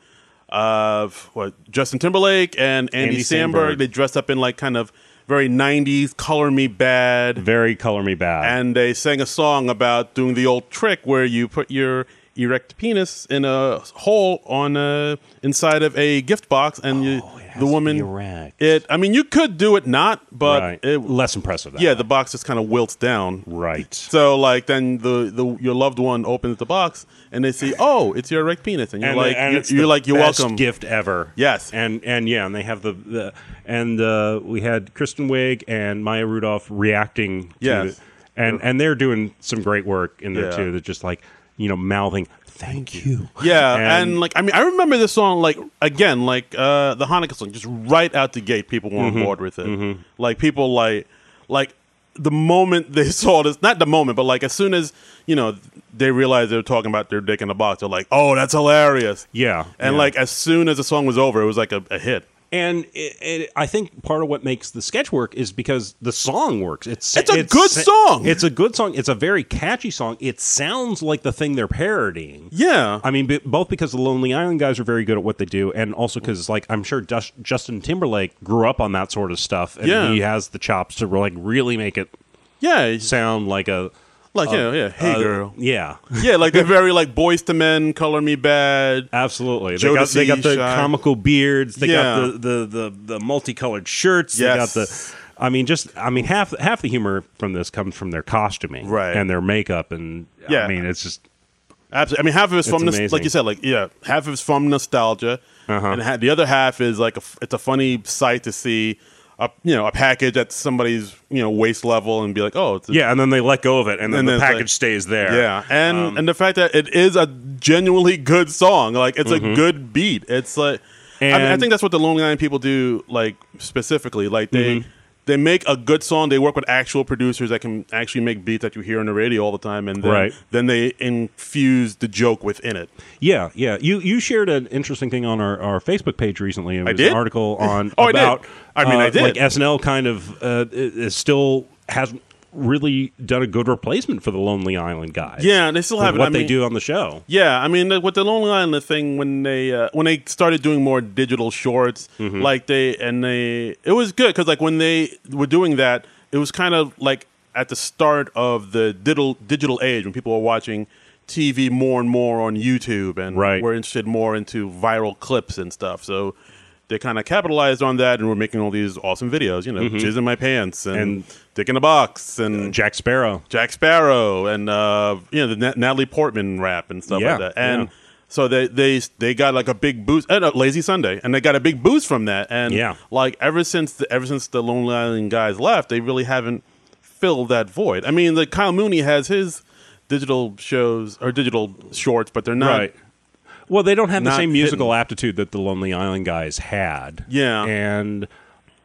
uh, what Justin Timberlake and Andy, Andy Samberg, Samberg. they dressed up in like kind of very nineties "Color Me Bad," Very color me bad. and they sang a song about doing the old trick where you put your erect penis in a hole on uh inside of a gift box, and you, Oh, it has the to woman be erect. it. I mean, you could do it not, but right. it, Less impressive. That yeah, way. the box just kind of wilts down. right. So like then the, the your loved one opens the box and they see, oh, it's your erect penis, and you're and, like and you're, it's you're the like you're best welcome. gift ever. Yes. and and yeah, and they have the, the and uh, we had Kristen Wiig and Maya Rudolph reacting. To Yes. it. and and they're doing some great work in there Yeah. too. They're just like you know mouthing thank you. Yeah, and, And- like I mean, I remember this song like again, like uh, the Hanukkah song, just right out the gate, people were Mm-hmm. on board with it. Like people like like the moment they saw this, not the moment, but like as soon as you know they realized they were talking about their dick in the box, they're like, oh, that's hilarious. Yeah, And yeah. like as soon as the song was over, it was like a, a hit. And it, it, I think part of what makes the sketch work is because the song works. It's It's a good song. It's a good song. It's a very catchy song. It sounds like the thing they're parodying. Yeah, I mean, b- both because the Lonely Island guys are very good at what they do, and also because, like, I'm sure Dus- Justin Timberlake grew up on that sort of stuff, and Yeah. he has the chops to like really make it yeah, it's sound like a like yeah, yeah. Hey, uh, girl. Yeah, Yeah, like they're very like Boys to Men, Color Me Bad. absolutely. They got, they Jodeci, got the Shy. comical beards. They Yeah. got the, the, the, the multicolored shirts. They got Yes. the. I mean, just I mean, half half the humor from this comes from their costuming, Right. and their makeup, and Yeah. I mean, it's just Absolutely. I mean, half of it's from nos- amazing. like you said, like yeah, half of it's from nostalgia, Uh-huh. and ha- the other half is like a f it's a funny sight to see, a you know, a package at somebody's you know waist level and be like, oh, it's a, yeah. And then they let go of it, and then And the then it's package like- stays there. yeah, and Um, and the fact that it is a genuinely good song, like it's a good beat. It's like, I, mean, I Mm-hmm. And- think that's what the Lonely Island people do, like specifically, like they. Mm-hmm. They make a good song. They work with actual producers that can actually make beats that you hear on the radio all the time, and then, Right. then they infuse the joke within it. Yeah, yeah. You you shared an interesting thing on our, our Facebook page recently. It was did? an article on Oh, I did. about. I mean, uh, I did. Like S N L kind of uh, is still hasn't really done a good replacement for the Lonely Island guys. Yeah, they still with have it. what I they mean- do on the show. Yeah, I mean, with the Lonely Island thing, when they uh, when they started doing more digital shorts, Mm-hmm. like they and they, it was good because like when they were doing that, it was kind of like at the start of the digital digital age when people were watching T V more and more on YouTube and Right. were interested more into viral clips and stuff. So they kind of capitalized on that and were making all these awesome videos. You know, jizz in my pants and, Mm-hmm. And- dick in a box and Jack Sparrow. Jack Sparrow and uh, you know the Nat- Natalie Portman rap and stuff Yeah, like that. And yeah. so they they they got like a big boost. Uh, no, Lazy Sunday, and they got a big boost from that. And Yeah. like ever since the, ever since the Lonely Island guys left, they really haven't filled that void. I mean, like Kyle Mooney has his digital shows or digital shorts, but they're not. Right. Well, they don't have the not same musical hitting. aptitude that the Lonely Island guys had. Yeah. And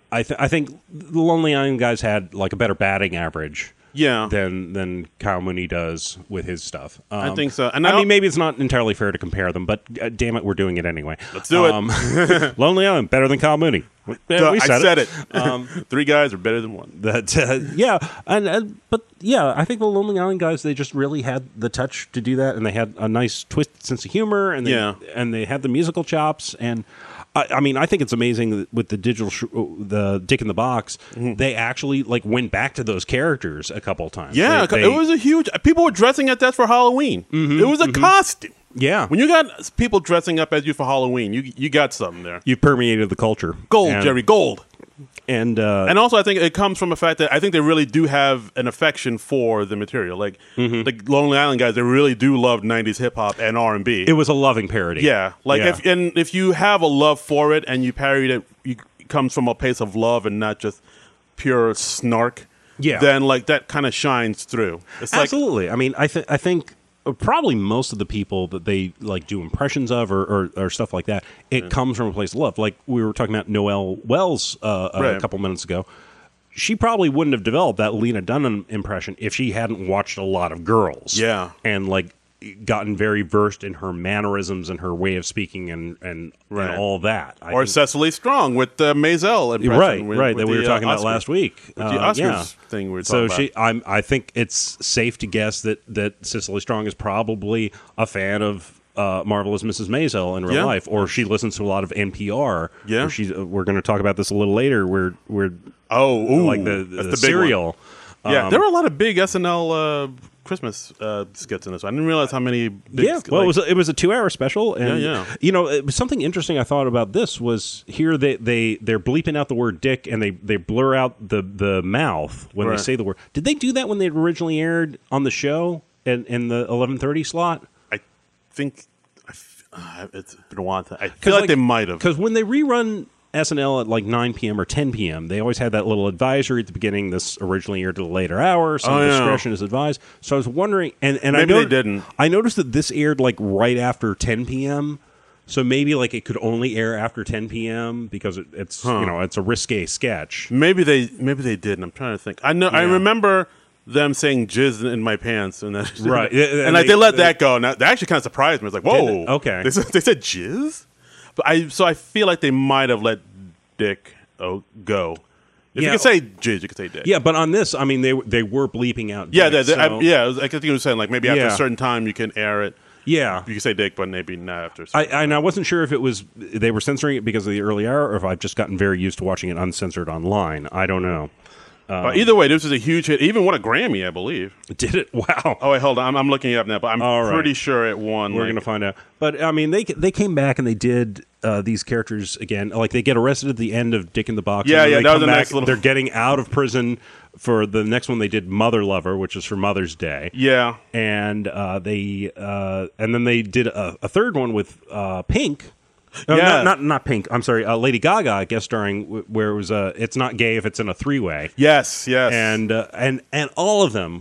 I th- I think the Lonely Island guys had like a better batting average. Yeah. Than than Kyle Mooney does with his stuff. Um, I think so. And I, I mean, maybe it's not entirely fair to compare them, but uh, damn it, we're doing it anyway. Let's do um, it. Lonely Island better than Kyle Mooney. Yeah, Duh, we said I said it. it. Um, Three guys are better than one. That uh, yeah, and, and but yeah, I think the Lonely Island guys, they just really had the touch to do that, and they had a nice twisted sense of humor, and they, Yeah. and they had the musical chops, and I, I mean, I think it's amazing that with the digital, sh- the Dick in the Box, Mm-hmm. they actually like went back to those characters a couple of times. Yeah, They- it they- was a huge. People were dressing as that for Halloween. It was a costume. yeah. When you got people dressing up as you for Halloween, you you got something there. You permeated the culture, Gold, and, Jerry, gold. and uh, And also, I think it comes from the fact that I think they really do have an affection for the material. Like Mm-hmm. the Lonely Island guys, they really do love nineties hip hop and R and B. it was a loving parody. Yeah, like Yeah. if and if you have a love for it and you parody it, you, it comes from a place of love and not just pure snark. Yeah. then like that kind of shines through. It's like Absolutely. I mean, I think I think probably most of the people that they like do impressions of or, or, or stuff like that, it comes from a place of love. Like we were talking about Noelle Wells uh, a Right. couple minutes ago. She probably wouldn't have developed that Lena Dunham impression if she hadn't watched a lot of girls. Yeah. And like gotten very versed in her mannerisms and her way of speaking and and, Right. and all that. I or think- Cecily Strong with the Maisel impression. right, with- right, with that we the, were talking uh, about Oscar- last week. with the Uh, Oscars yeah. thing we were So talking she, about. I'm, I think it's safe to guess that that Cicely Strong is probably a fan of uh, Marvelous Missus Maisel in real Yeah. life, or she listens to a lot of N P R. Yeah. where she's. Uh, we're going to talk about this a little later. Where where Oh, ooh, like the that's the, the big serial. one. Yeah, Um, there were a lot of big S N L uh, Christmas uh, skits in this. I didn't realize how many. Big Yeah, sk- well, like- it was a, it was a two hour special, and Yeah, yeah. you know, it was something interesting I thought about this was here they they they're bleeping out the word dick and they they blur out the the mouth when Right. they say the word. Did they do that when they originally aired on the show in, in the eleven thirty slot? I think I f- uh, it's been a while. I feel like, they might have. Because when they rerun S N L at like nine p.m. or ten p.m., they always had that little advisory at the beginning. This originally aired to the later hour. Some Oh, yeah. discretion is advised. So I was wondering, and, and Maybe I they not- didn't. I noticed that this aired like right after ten p.m. So maybe like it could only air after ten p.m. because it, it's Huh. you know it's a risque sketch. Maybe they maybe they didn't. I'm trying to think. I know. I Yeah. remember them saying "jizz in my pants" and that, Right. and, And like they- they let they- that go. And that, that actually kind of surprised me. It's like, whoa, Did it? Okay. They said, they said "jizz," but I so I feel like they might have let Dick oh, go. If Yeah. you can say "jizz," you can say "Dick." Yeah, but on this, I mean, they they were bleeping out. yeah, dick, they, they, I, so- yeah. It was, I think it was saying like maybe after Yeah. a certain time you can air it. yeah. You can say "Dick," but maybe not after. a I, certain I, and I wasn't sure if it was they were censoring it because of the early hour, or if I've just gotten very used to watching it uncensored online. I don't know. But either way, this was a huge hit. It even won a Grammy, I believe. Did it? Wow. Oh wait, hold on. I'm, I'm looking it up now, but I'm All right. pretty sure it won. We're like- gonna find out. But I mean, they they came back and they did uh, these characters again. Like they get arrested at the end of Dick in the Box. Yeah, and then yeah, they that was come the back, next little- They're getting out of prison for the next one. They did Mother Lover, which is for Mother's Day. Yeah. And uh, they uh, and then they did a, a third one with uh, Pink. Uh, Yeah. not, not not Pink. I'm sorry, uh, Lady Gaga guest starring, w- where it was uh, it's not gay if it's in a three way. Yes, yes. and uh, and and all of them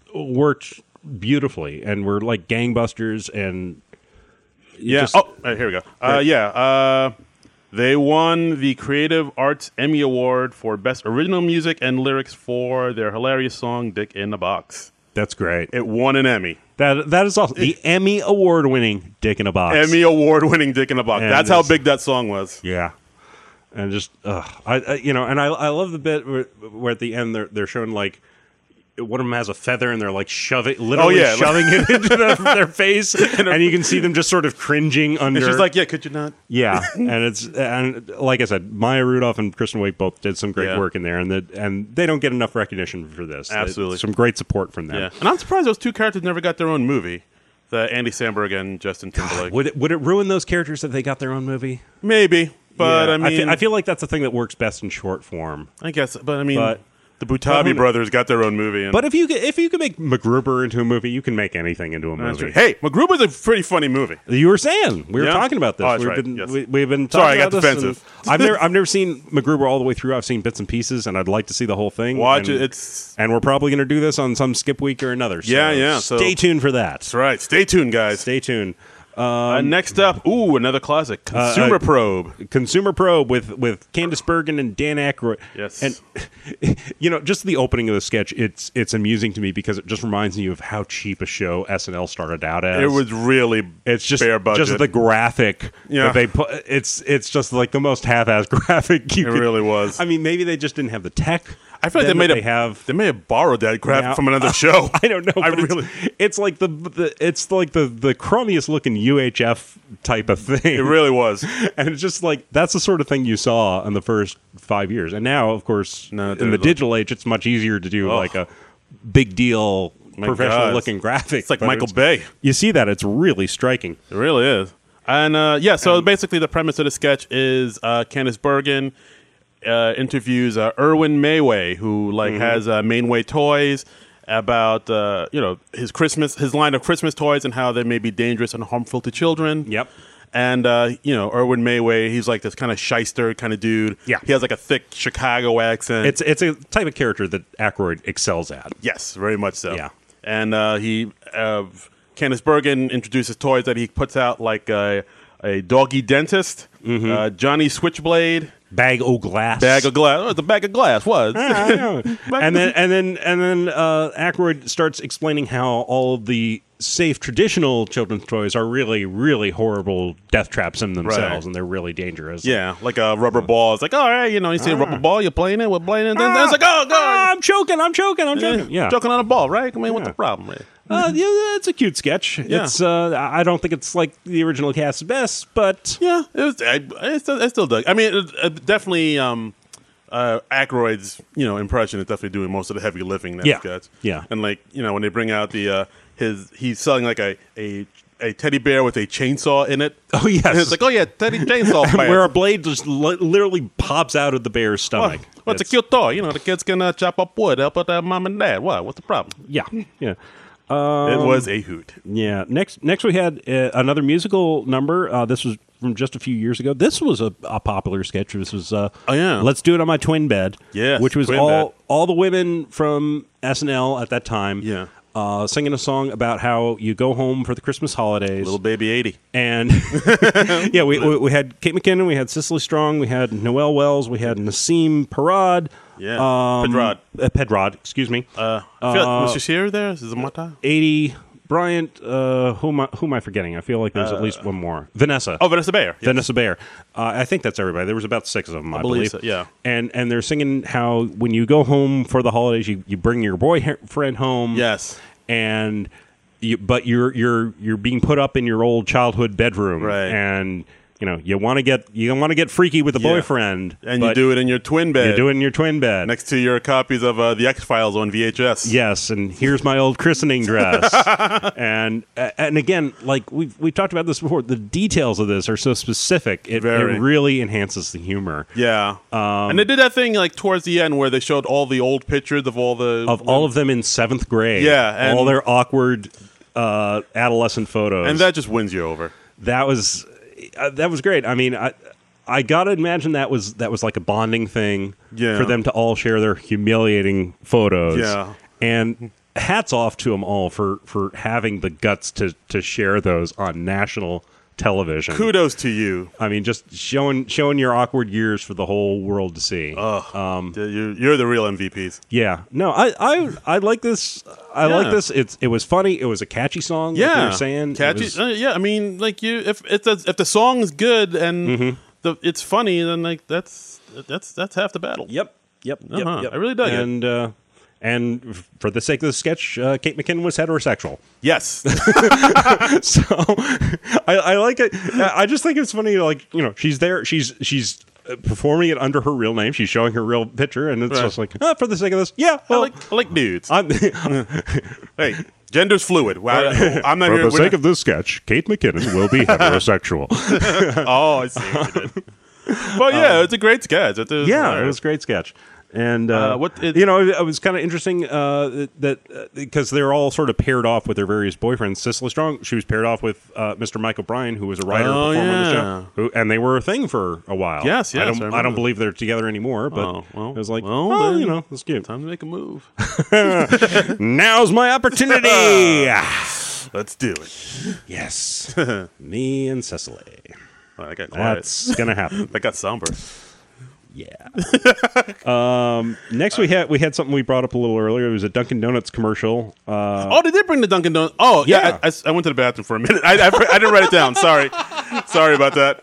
worked beautifully and were like gangbusters and yeah. just- oh, all right, here we go. Uh, Right. yeah. Uh, they won the Creative Arts Emmy Award for Best Original Music and Lyrics for their hilarious song "Dick in the Box." that's great. It won an Emmy. That that is awesome. The Emmy award winning Dick in a Box. Emmy Award-winning "Dick in the Box." And That's how it's- big that song was. Yeah. And just uh, I, I you know and I I love the bit where, where at the end they're they're showing like one of them has a feather and they're like shoving literally Oh, yeah. shoving it into their, their face and you can see them just sort of cringing under. And she's like, "Yeah, could you not?" yeah, and it's and like I said, Maya Rudolph and Kristen Wiig both did some great Yeah. work in there, and the, and they don't get enough recognition for this. Absolutely. some great support from them. Yeah. And I'm surprised those two characters never got their own movie. The Andy Samberg and Justin Timberlake. Would it would it ruin those characters if they got their own movie? Maybe, but Yeah, I mean, fe- I feel like that's a thing that works best in short form. I guess, but I mean, But- the but Butabi who- brothers got their own movie. And But if you could, if you could make MacGruber into a movie, you can make anything into a That's movie. true. Hey, MacGruber's a pretty funny movie. You were saying we were Yeah? talking about this. Oh, that's we've right. been Yes. we, we've been Sorry, talking I got about this, and defensive. I've never I've never seen MacGruber all the way through. I've seen bits and pieces, and I'd like to see the whole thing. Watch and, it. It's and we're probably going to do this on some skip week or another. So Yeah, yeah, so- stay tuned for that. that's right. Stay tuned, guys. Stay tuned. Uh, next up, ooh, another classic, Consumer uh, Probe. Consumer Probe with with Candice Bergen and Dan Aykroyd. Yes. And you know, just the opening of the sketch, it's it's amusing to me because it just reminds you of how cheap a show S N L started out as. It was really it's just bare budget. just the graphic Yeah. that they put. It's it's just like the most half-assed graphic. You It could, really was. I mean, maybe they just didn't have the tech. I feel like they then made that a, they have. They may have borrowed that graphic Now- from another show. I don't know. I But really. it's, it's like the, the it's like the the crummiest looking U H F type of thing. It really was. And it's just like that's the sort of thing you saw in the first five years. And now, of course, No, in dude, the look. digital age, it's much easier to do Oh. like a big deal, My professional God. looking graphic. It's like But Michael it's- Bay. You see that it's really striking. It really is. And uh, yeah, so basically the premise of the sketch is uh, Candice Bergen uh, interviews uh, Erwin Mayway, who like Mm-hmm. has uh, Mainway Toys, about uh, you know his Christmas, his line of Christmas toys and how they may be dangerous and harmful to children. Yep. And uh, you know Erwin Mayway, he's like this kind of shyster kind of dude. Yeah. He has like a thick Chicago accent. It's it's a type of character that Aykroyd excels at. Yes, very much so. Yeah. And uh, he, uh, Candice Bergen introduces toys that he puts out, like a, a doggy dentist, Mm-hmm. uh, Johnny Switchblade, Bag o' glass. bag of glass. Oh, it's a bag of glass. Was I know. and then and then and then uh, Aykroyd starts explaining how all of the safe traditional children's toys are really really horrible death traps in themselves, Right. and they're really dangerous. yeah, like a rubber ball. It's like, all right, you know, you see a rubber ball, you're playing it, we're playing it. Then it's like, oh Ah, god, I'm choking, I'm choking, I'm choking. Yeah, joking on a ball, right? I mean, what's Yeah. the problem? Right? uh, yeah, it's a cute sketch. Yeah. It's uh, I don't think it's like the original cast's best, but Yeah, it was. I, I still, I still dug. I mean, it, it definitely. Um, uh, Aykroyd's, you know, impression is definitely doing most of the heavy lifting in that Yeah. sketch. Yeah. and like you know, when they bring out the uh, his, he's selling like a a a teddy bear with a chainsaw in it. oh yes, And it's like, oh yeah, teddy chainsaw. where bear. a blade just li- literally pops out of the bear's stomach. What? What's a It's- cute toy? You know, the kids can uh, chop up wood, help out their mom and dad. What? What's the problem? Yeah, yeah. it was a hoot. Yeah. Next, next we had uh, another musical number. Uh, this was from just a few years ago. This was a, a popular sketch. This was uh, Oh, yeah. Let's Do It on My Twin Bed. Yes, which was Twin all Bed. all the women from S N L at that time. Yeah. Uh, singing a song about how you go home for the Christmas holidays. Little baby eighty. And yeah, we, we we had Kate McKinnon, we had Cicely Strong, we had Noelle Wells, we had Nassim Parad. Yeah, um, Pedrad. uh, Pedrad, excuse me. Uh, I feel like, was she here there? Is it my time? eighty. Bryant, uh, who am I, who am I forgetting? I feel like there's at least one more. Vanessa. Oh, Vanessa Bayer. Yeah. Vanessa Bayer. Uh, I think that's everybody. There was about six of them, I, believe believe. so, yeah. And and they're singing how when you go home for the holidays, you, you bring your boyfriend home. Yes. And you, but you're you're you're being put up in your old childhood bedroom. Right. And you know you want to get you want to get freaky with the Yeah. boyfriend, And you but do it in your twin bed. You do it in your twin bed. next to your copies of uh, the X Files on V H S. Yes, and here's my old christening dress. and and again, like we've we talked about this before, the details of this are so specific. It, Very. it really enhances the humor Yeah. Um, and they did that thing like towards the end where they showed all the old pictures of all the of all of them in seventh grade. Yeah, and- all their awkward uh, adolescent photos, and that just wins you over. that was uh, that was great. I mean, I I gotta imagine that was that was like a bonding thing Yeah. for them to all share their humiliating photos. Yeah. And hats off to them all for, for having the guts to, to share those on national television. Kudos to you. I mean, just showing showing your awkward years for the whole world to see. Um, you're, you're the real M V Ps. Yeah, no, I, I I like this. I Yeah. like this. It's it was funny. It was a catchy song. like Yeah, you were saying It catchy. was- uh, yeah, I mean, like you, if it's a, if the song is good and Mm-hmm. the it's funny, then like that's that's that's half the battle. Yep, yep, yep, Uh-huh. yep. I really dug it. and, uh, and f- for the sake of the sketch, uh, Kate McKinnon was heterosexual. Yes. So I, I like it. I just think it's funny. Like, you know, she's there. She's she's uh, performing it under her real name. She's showing her real picture, and it's Right. just like, oh, for the sake of this, yeah. I Well, like I like dudes. I'm, Hey, gender's fluid. Well, I, I'm not for here. the we're sake not- of this sketch, Kate McKinnon will be heterosexual. oh, I see. What you did. Well, yeah, it's a great sketch. It is Yeah, it hilarious. was a great sketch. And uh, Uh, what it- you know, it was kind of interesting uh, that because uh, they're all sort of paired off with their various boyfriends. Cicely Strong, she was paired off with uh, Mister Michael Bryan, who was a writer Oh, and performer on the yeah. show, who, and they were a thing for a while. Yes, yes, I I don't, I, remember. don't believe they're together anymore. But Oh, well, it was like, well, well, then- you know, it's cute. Time to make a move. Now's my opportunity. Let's do it. Yes. Me and Cecily. Oh, I got quiet. That's going to happen. I got somber. Yeah. um, next, we had we had something we brought up a little earlier. It was a Dunkin' Donuts commercial. Uh, Oh, they did bring the Dunkin' Donuts. Oh, yeah. Yeah. I, I, I went to the bathroom for a minute. I, I, I didn't write it down. Sorry. Sorry about that.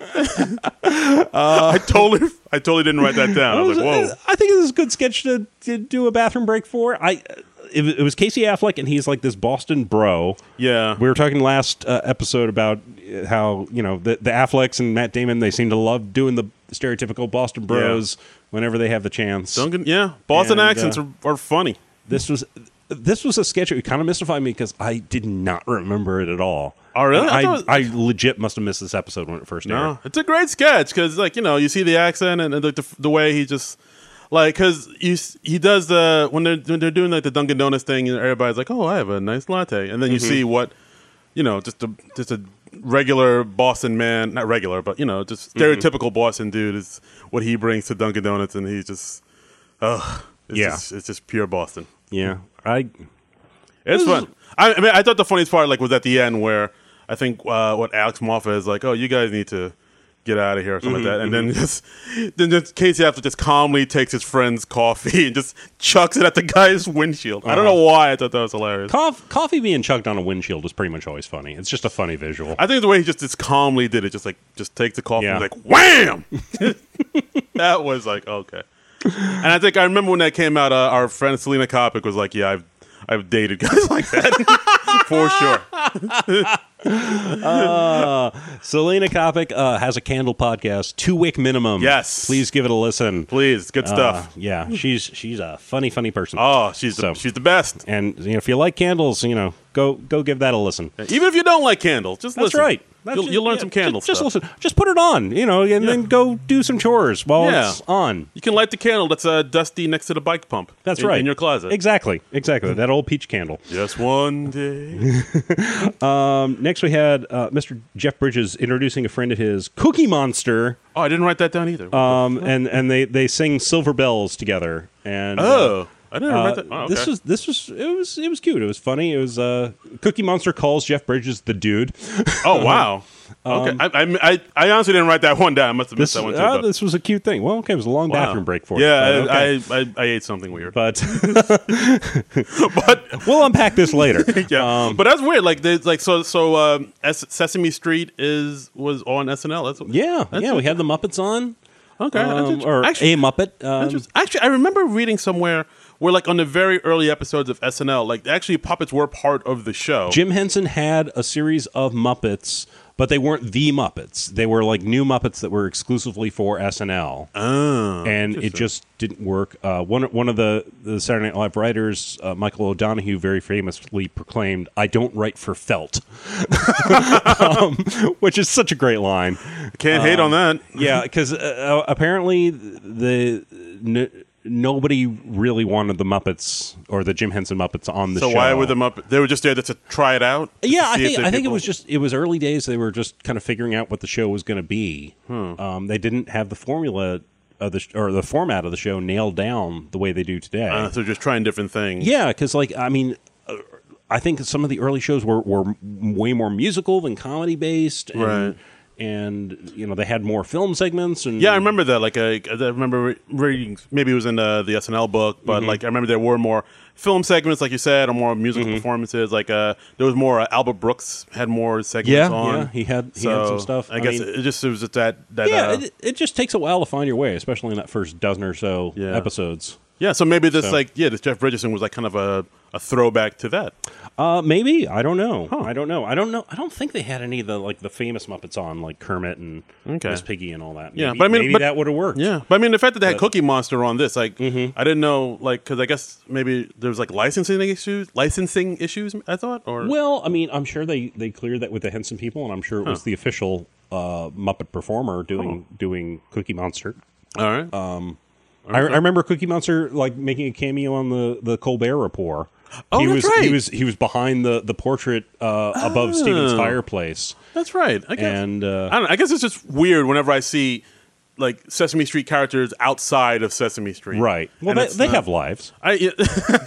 Uh, I totally I totally didn't write that down. I was like, whoa. I think this is a good sketch to, to do a bathroom break for. I it, it was Casey Affleck, and he's like this Boston bro. Yeah. We were talking last uh, episode about how, you know, the, the Afflecks and Matt Damon, they seem to love doing the stereotypical Boston bros yeah. whenever they have the chance. Duncan, yeah. Boston and, accents uh, are, are funny. This was this was a sketch that kind of mystified me because I did not remember it at all. Oh, really? I, I, thought, I legit must have missed this episode when it first aired. No, it's a great sketch because, like, you know, you see the accent and the, the, the way he just, like, because he does the, when they're, when they're doing, like, the Dunkin' Donuts thing, and everybody's like, oh, I have a nice latte. And then you mm-hmm. see what, you know, just a, just a regular Boston man, not regular, but, you know, just stereotypical mm-hmm. Boston dude is what he brings to Dunkin' Donuts, and he's just, ugh. It's yeah. Just, it's just pure Boston. Yeah. I... It's fun. I, I mean, I thought the funniest part, like, was at the end where I think uh, what Alex Moffat is like, oh, you guys need to get out of here or something mm-hmm, like that. And mm-hmm. then just then just Casey Affleck just calmly takes his friend's coffee and just chucks it at the guy's windshield. Uh-huh. I don't know why I thought that was hilarious. Cof- coffee being chucked on a windshield is pretty much always funny. It's just a funny visual. I think the way he just, just calmly did it, just like just takes the coffee yeah. and like wham. That was like okay. And I think I remember when that came out. Uh, our friend Selena Kopic was like, "Yeah, I've I've dated guys like that for sure." uh, Selena Kopic uh, has a Candle podcast, Two Wick Minimum. Yes, please give it a listen. Please, good stuff. Uh, yeah, she's she's a funny, funny person. Oh, she's so, the, she's the best. And you know, if you like candles, you know, go go give that a listen. Even if you don't like candles, just that's listen. right. That's you'll, just, you'll learn yeah, some candle just, stuff. Just listen. Just put it on, you know, and yeah. then go do some chores while yeah. it's on. You can light the candle that's uh, dusty next to the bike pump. That's in, right. In your closet. Exactly. Exactly. That old peach candle. Just one day. um, next we had uh, Mister Jeff Bridges introducing a friend of his, Cookie Monster. Oh, I didn't write that down either. Um, and and they, they sing Silver Bells together. And oh. Uh, I didn't uh, write that. Oh, okay. This was this was it was it was cute. It was funny. It was uh, Cookie Monster calls Jeff Bridges the dude. Oh wow. Okay, um, I, I, I I honestly didn't write that one down. I must have missed this, that one too. Uh, this was a cute thing. Well, okay, it was a long wow. bathroom break for yeah, you. Yeah, okay. I, I I ate something weird, but but we'll unpack this later. yeah, um, but that's weird. Like, there's like so so. Um, Sesame Street is was on S N L. That's yeah, that's yeah. We had the Muppets on. Okay, um, or actually, a Muppet. Um, actually, I remember reading somewhere where, like, on the very early episodes of S N L, like, actually puppets were part of the show. Jim Henson had a series of Muppets, but they weren't the Muppets. They were like new Muppets that were exclusively for S N L. Oh, and it just didn't work. Uh, one one of the, the Saturday Night Live writers, uh, Michael O'Donoghue, very famously proclaimed, "I don't write for felt," um, which is such a great line. Can't um, hate on that. Yeah, because uh, apparently the. N- Nobody really wanted the Muppets or the Jim Henson Muppets on the so show. So why were the Muppets? They were just there to, to try it out. Yeah, I think I think it was just it was early days. They were just kind of figuring out what the show was going to be. Hmm. Um, they didn't have the formula of the sh- or the format of the show nailed down the way they do today. Uh, so just trying different things. Yeah, because like I mean, uh, I think some of the early shows were, were way more musical than comedy based. And, right. And you know they had more film segments and yeah, I remember that. Like I, I remember reading, maybe it was in the, the S N L book, but mm-hmm. like I remember there were more film segments, like you said, or more musical mm-hmm. performances. Like uh, there was more. Uh, Albert Brooks had more segments yeah, on. Yeah, he had he so had some stuff. I, I guess mean, it just it was just that. that yeah, uh, it, it just takes a while to find your way, especially in that first dozen or so yeah. episodes. Yeah, so maybe this so. like yeah, this Jeff Bridges was like kind of a, a throwback to that. Uh, maybe I don't know. Huh. I don't know. I don't know. I don't think they had any of the like the famous Muppets on, like Kermit and okay. Miss Piggy and all that. Maybe, yeah, but I mean, maybe but, that would have worked. Yeah, but I mean, the fact that they had but, Cookie Monster on this, like, mm-hmm. I didn't know, like, because I guess maybe there was like licensing issues, licensing issues. I thought, or well, I mean, I'm sure they, they cleared that with the Henson people, and I'm sure it was huh. the official uh, Muppet performer doing oh. doing Cookie Monster. All right. Um, I, I remember Cookie Monster like making a cameo on the, the Colbert Report. Oh, he that's was right. he was he was behind the the portrait uh, oh. above Stephen's fireplace. That's right. I guess. And uh, I don't know, I guess it's just weird whenever I see like Sesame Street characters outside of Sesame Street. Right. Well, they, they have lives. I yeah, okay.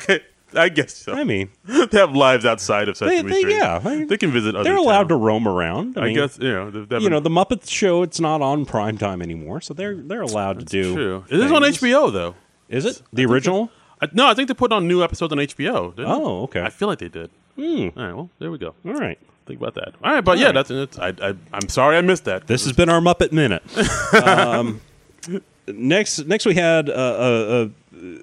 I guess so. I mean, they have lives outside of Sesame they, they, Street. yeah, I- they can visit. Other they're allowed towns. to roam around. I, I mean, guess you know. they've- they've you know, been- the Muppet Show. It's not on primetime anymore, so they're they're allowed to do. True. It is on things. H B O though. Is it the original? I, no, I think they put on new episodes on H B O. didn't Oh, okay. they? I feel like they did. Hmm. All right. Well, there we go. All right. Think about that. All right, but yeah, right. that's, that's I, I. I'm sorry I missed that. This has been our Muppet Minute. um, next, next we had uh, a, a,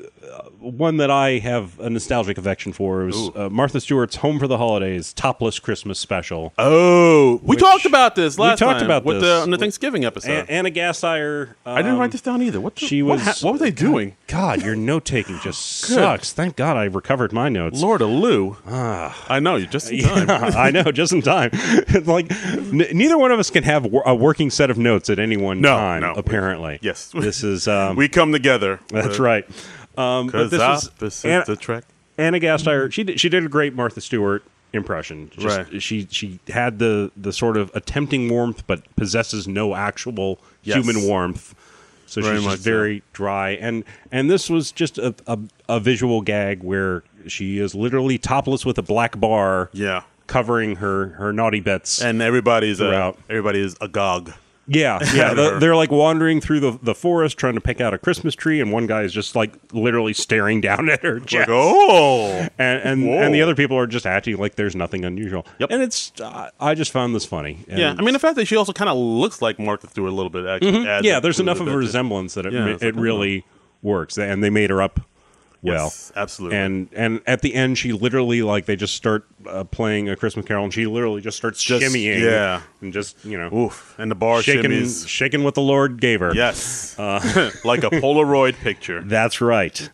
one that I have a nostalgic affection for. It was uh, Martha Stewart's Home for the Holidays Topless Christmas Special. Oh, we Which- talked about this last talked time about with this. the on the Thanksgiving episode. A- Anna Gasteyer. Um, I didn't write this down either. What the, She what, was. ha- what were they doing? God, your note taking just sucks. Thank God I recovered my notes. Lord of Lou. I know you just in time. Yeah, I know, just in time. like, n- neither one of us can have wor- a working set of notes at any one No, time. no. Apparently, Yes. This is. Um, we come together. that's right. Um, but Because this was opposites Anna, attract. Anna Gasteyer. She did, she did a great Martha Stewart impression. Just, Right. She she had the the sort of attempting warmth, but possesses no actual Yes. human warmth. So Very she's much just very dry, and and this was just a, a a visual gag where she is literally topless with a black bar, Yeah. covering her her naughty bits. And everybody's uh, Throughout. everybody is agog. yeah, yeah, the, they're like wandering through the, the forest trying to pick out a Christmas tree, and one guy is just like literally staring down at her chest. Like, oh, and and, Whoa. and the other people are just acting like there's nothing unusual. Yep. And it's uh, I just found this funny. And yeah. I mean, the fact that she also kind of looks like Martha Stewart a little bit. Actually, adds yeah, up there's to enough the of a bit. resemblance that it Yeah, ma- it's it like, really works, and they made her up well. Yes, absolutely. And and at the end, she literally like they just start uh, playing a Christmas Carol, and she literally just starts Just- shimmying, yeah. and just you know, Oof, and the bar shaking shimmies. shaking what the Lord gave her. Yes, like a Polaroid picture. That's right.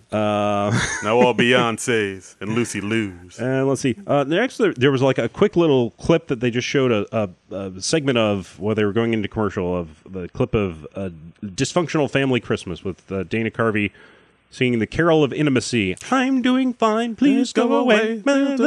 uh, Now all Beyonce's and Lucy Lou's. and let's see. Uh, next, there, there was like a quick little clip that they just showed a, a, a segment of while they were going into commercial of the clip of uh, Dysfunctional Family Christmas with uh, Dana Carvey singing the Carol of Intimacy. I'm doing fine. Please go away.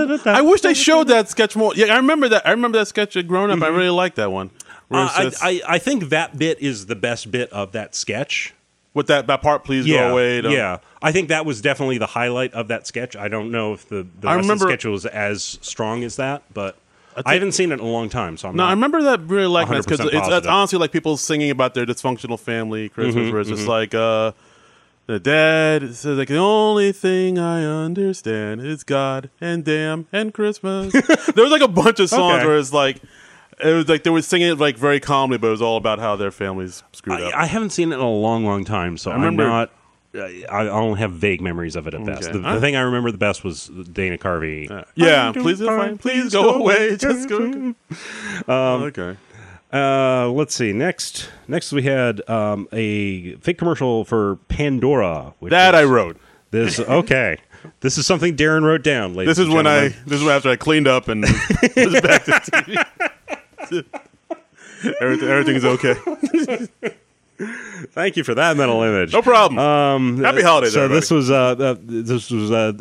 I wish they showed that sketch more. Yeah, I remember that. I remember that sketch at Grown Up. I really liked that one. Where Uh, it's I, just- I, I think that bit is the best bit of that sketch. with that, that part, please Yeah, go away. don't- yeah. I think that was definitely the highlight of that sketch. I don't know if the, the I rest remember- of the sketch was as strong as that, but I, think- haven't seen it in a long time, so I'm No, not. I remember that really liking that because one hundred percent it's, it's positive. honestly like people singing about their dysfunctional family Christmas, Mm-hmm, where it's just like uh, the dad says like the only thing I understand is God and damn and Christmas. There was like a bunch of songs Okay. where it's like it was like they were singing it like very calmly, but it was all about how their families screwed up. I, I haven't seen it in a long, long time, so I'm remember- not. I I only have vague memories of it at best. Okay. The, the Alright. thing I remember the best was Dana Carvey. yeah, I'm doing please, fine, fine, please go away. Just go. Um, okay. Uh, let's see. Next, next we had um, a fake commercial for Pandora. Which That is- I wrote. This okay. This is something Darren wrote down. Ladies This is and when I. gentlemen. This is after I cleaned up and was back to T V. Everything, everything's okay. Thank you for that mental image. No problem. Um, Happy holidays, So everybody. this was uh, uh, this was uh,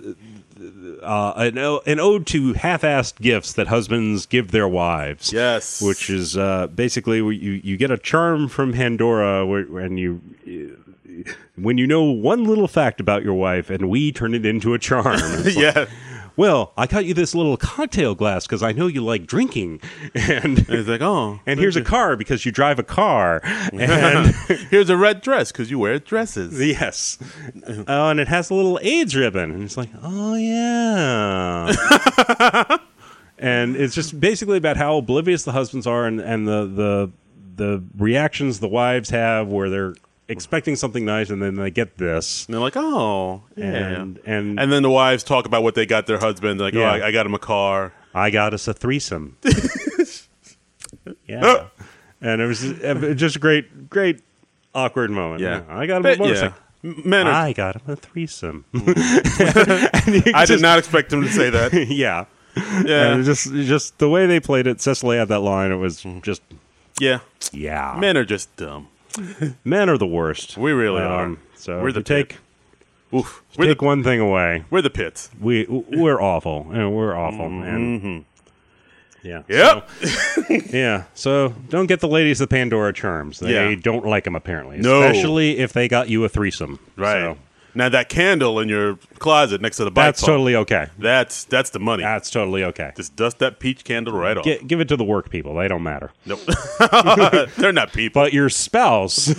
uh, an, o- an ode to half-assed gifts that husbands give their wives. Yes. which is uh, basically where you you get a charm from Pandora, where, when you. When you know one little fact about your wife, and we turn it into a charm. It's like, yeah. well, I got you this little cocktail glass because I know you like drinking, and And he's like, oh. and here's a car because you drive a car, and Here's a red dress because you wear dresses. yes, oh, and it has a little AIDS ribbon, and it's like, oh yeah, and it's just basically about how oblivious the husbands are, and and the the the reactions the wives have where they're expecting something nice, and then they get this, And they're like, oh. Yeah. and and, And then the wives talk about what they got their husband. Like, Yeah. oh, I, I got him a car. I got us a threesome. Yeah, and it was uh, just a great, great awkward moment. Yeah. I got him But, a motorcycle. yeah. M- Men are. I got him a threesome. I did not expect him to say that. Yeah, Yeah. and just just the way they played it. Cecily had that line. It was just Yeah. yeah. Men are just dumb. Men are the worst. We really Um, are. So We're if the you take Oof. We're take the, one thing away. we're the pits. We we're awful. And we're awful. And yeah. Yep. So, yeah. So don't get the ladies the Pandora charms. They Yeah. don't like them apparently, No. especially if they got you a threesome. Right. So, Now that candle in your closet next to the bike That's pump, totally okay. That's that's the money. That's totally okay. Just dust that peach candle right off. Gi- give it to the work people. They don't matter. Nope. They're not people. But your spouse.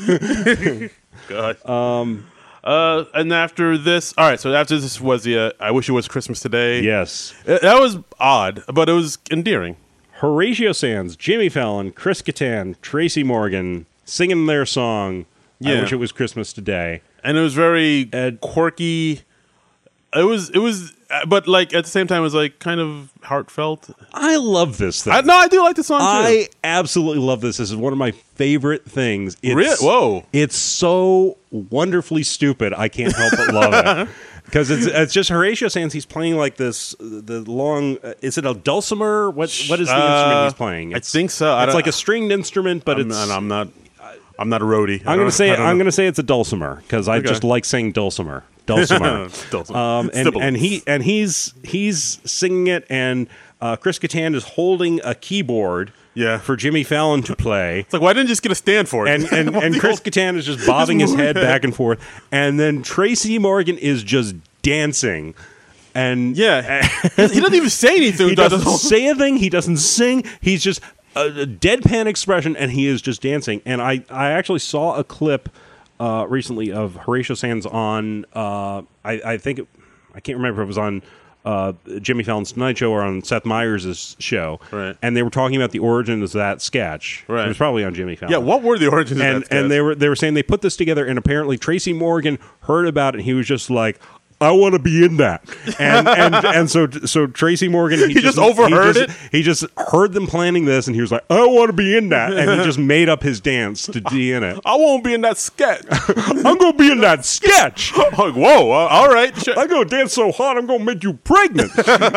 God. Um. Uh. And after this, all right. So after this was the uh, I Wish It Was Christmas Today. Yes. Uh, That was odd, but it was endearing. Horatio Sands, Jimmy Fallon, Chris Kattan, Tracy Morgan singing their song, I Yeah. Wish It Was Christmas Today. And it was very Ed- quirky. It was. It was. uh, But like at the same time, it was like kind of heartfelt. I love this thing. I, no, I do like the song too. I absolutely love this. This is one of my favorite things. It's, Re- Whoa. It's so wonderfully stupid. I can't help but love it. Because it's it's just Horatio Sands. He's playing like this, the long, uh, is it a dulcimer? What What is the Uh, instrument he's playing? I It's, think so. I It's don't- like a stringed instrument, but I'm, it's... and I'm not. I'm not a roadie. I I'm don't- going to say I don't I'm know. going to say it's a dulcimer because I Okay. just like saying dulcimer. Dulcimer. Dulcimer. Um, and, Stipple. and he and he's he's singing it, and uh, Chris Kattan is holding a keyboard Yeah. for Jimmy Fallon to play. It's like, why didn't you just get a stand for it? And and, and Chris Kattan is just bobbing his move head it. back and forth, and then Tracy Morgan is just dancing, and yeah, he doesn't even say anything. he throughout the doesn't whole- say anything. He doesn't sing. He's just a, a deadpan expression, and he is just dancing. And I, I actually saw a clip uh, recently of Horatio Sands on. Uh, I, I think it, I can't remember if it was on uh, Jimmy Fallon's Tonight Show or on Seth Meyers' show. Right. And they were talking about the origins of that sketch. Right. It was probably on Jimmy Fallon. Yeah, what were the origins and of that sketch? and they were they were saying they put this together, and apparently Tracy Morgan heard about it, and he was just like, I want to be in that, and and and so so Tracy Morgan he, He just overheard he just, it? He just heard them planning this, and he was like, I want to be in that, and he just made up his dance to be in it. I won't be in that sketch. I'm gonna be in that sketch. like, whoa, uh, all right. Sure. I'm gonna dance so hard, I'm gonna make you pregnant.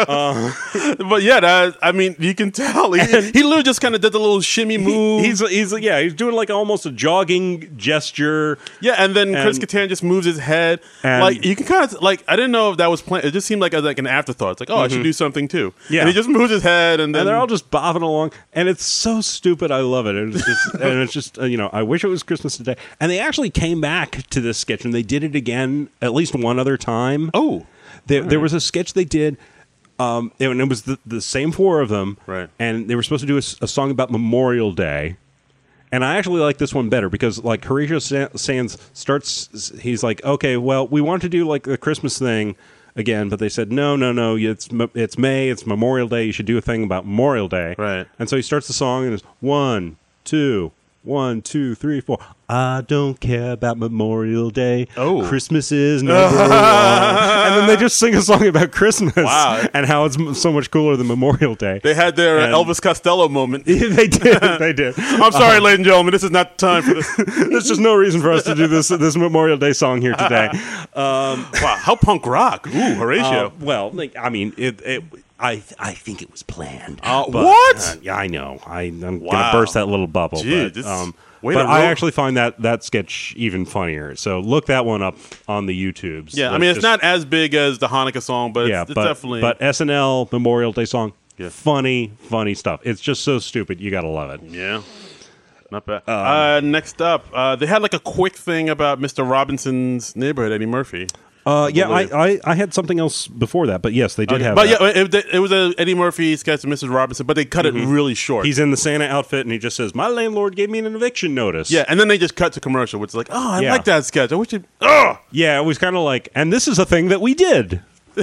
But yeah, that, I mean, you can tell. He, he literally just kind of did the little shimmy move. he's he's yeah, he's doing like almost a jogging gesture. yeah, and then Chris and- Kattan just moves his head. and- Like, you can kind of, like, I didn't know if that was planned. It just seemed like, a, like an afterthought. It's like, oh, I should do something too. Mm-hmm. Yeah. And he just moves his head, and then. And they're all just bobbing along, and it's so stupid. I love it. And it's just, and it's just uh, you know, I wish it was Christmas Today. And they actually came back to this sketch, and they did it again at least one other time. oh. there, there was a sketch they did, um, and it was the, the same four of them, Right. And they were supposed to do a, s- a song about Memorial Day. And I actually like this one better because, like, Horatio Sa- Sands starts. He's like, okay, well, we want to do like the Christmas thing again, but they said no, no, no. It's M- it's May. It's Memorial Day. You should do a thing about Memorial Day. Right. And so he starts the song and it's one, two, one, two, three, four. I don't care about Memorial Day. Oh. Christmas is number one. And then they just sing a song about Christmas. Wow. And how it's m- so much cooler than Memorial Day. They had their uh, And- Elvis Costello moment. they did. They did. I'm sorry, ladies and gentlemen. This is not the time for this. There's just no reason for us to do this this Memorial Day song here today. Wow, how punk rock. Ooh, Horatio. Uh, well, like, I mean, it. it I I think it was planned. Uh, But, what? uh, yeah, I know. I, I'm Wow. gonna burst that little bubble. Gee, but this- um, way but to I roll. actually find that that sketch even funnier. So look that one up on the YouTubes. Yeah, I Like, mean, it's just- not as big as the Hanukkah song, but Yeah, it's, it's but definitely. but S N L Memorial Day song. Yeah. Funny, funny stuff. It's just so stupid. You gotta love it. yeah, not bad. uh, next up, uh, they had like a quick thing about Mister Robinson's neighborhood, Eddie Murphy. Uh, yeah, believe. I, I, I had something else before that, but yes, they did Okay, have. but that. yeah, it, it was a Eddie Murphy sketch of Missus Robinson, but they cut it really short. He's in the Santa outfit, and he just says, "My landlord gave me an eviction notice." yeah, and then they just cut to commercial, which is like, oh, I Yeah. like that sketch. I wish it. Oh, yeah. It was kind of like, and this is a thing that we did.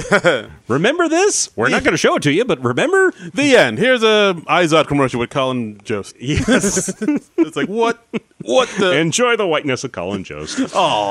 Remember this? We're not going to show it to you, but remember? the end. Here's a Izod commercial with Colin Jost. Yes. It's like what? What the? Enjoy the whiteness of Colin Jost.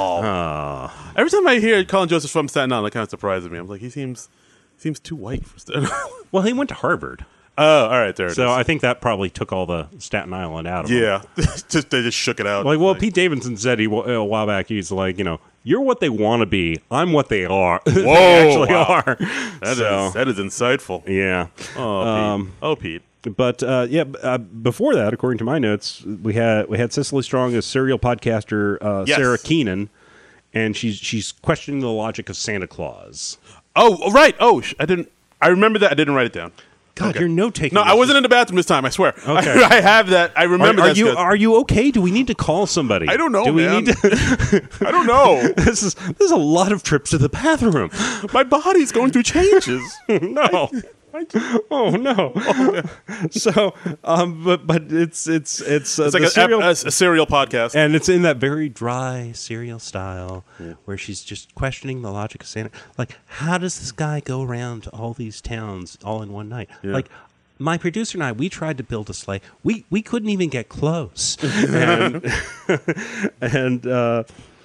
Oh. Every time I hear Colin Jost is from Staten Island, it kind of surprises me. I'm like, he seems seems too white for Staten Island. Well, he went to Harvard, Oh, all right, there it is. so I think that probably took all the Staten Island out of him. yeah, just they just shook it out. Like, well, Like, Pete Davidson said he a while back. He's like, you know, you're what they want to be. I'm what they are. Whoa, they actually wow. are. that so, is that is insightful. yeah. Oh, Pete. Um, oh, Pete. But uh, yeah, b- uh, before that, according to my notes, we had we had Cicely Strong as serial podcaster uh, Yes. Sarah Keenan, and she's she's questioning the logic of Santa Claus. Oh, right. Oh, sh- I didn't. I remember that. I didn't write it down. God, Okay. you're note taking. No, I wasn't in the bathroom this time. I swear. Okay. I, I have that. I remember Are, are that. you sketch. are you okay? Do we need to call somebody? I don't know, Do we man. need to? I don't know. this is this is a lot of trips to the bathroom. My body's going through changes. No. I- Oh no! So, um, but but it's it's it's, uh, It's like the a, serial, a, a serial podcast. and it's in that very dry serial style where she's just questioning the logic of Santa. Like, how does this guy go around to all these towns all in one night? Yeah. Like, my producer and I, we tried to build a sleigh. We we couldn't even get close, and and. Uh,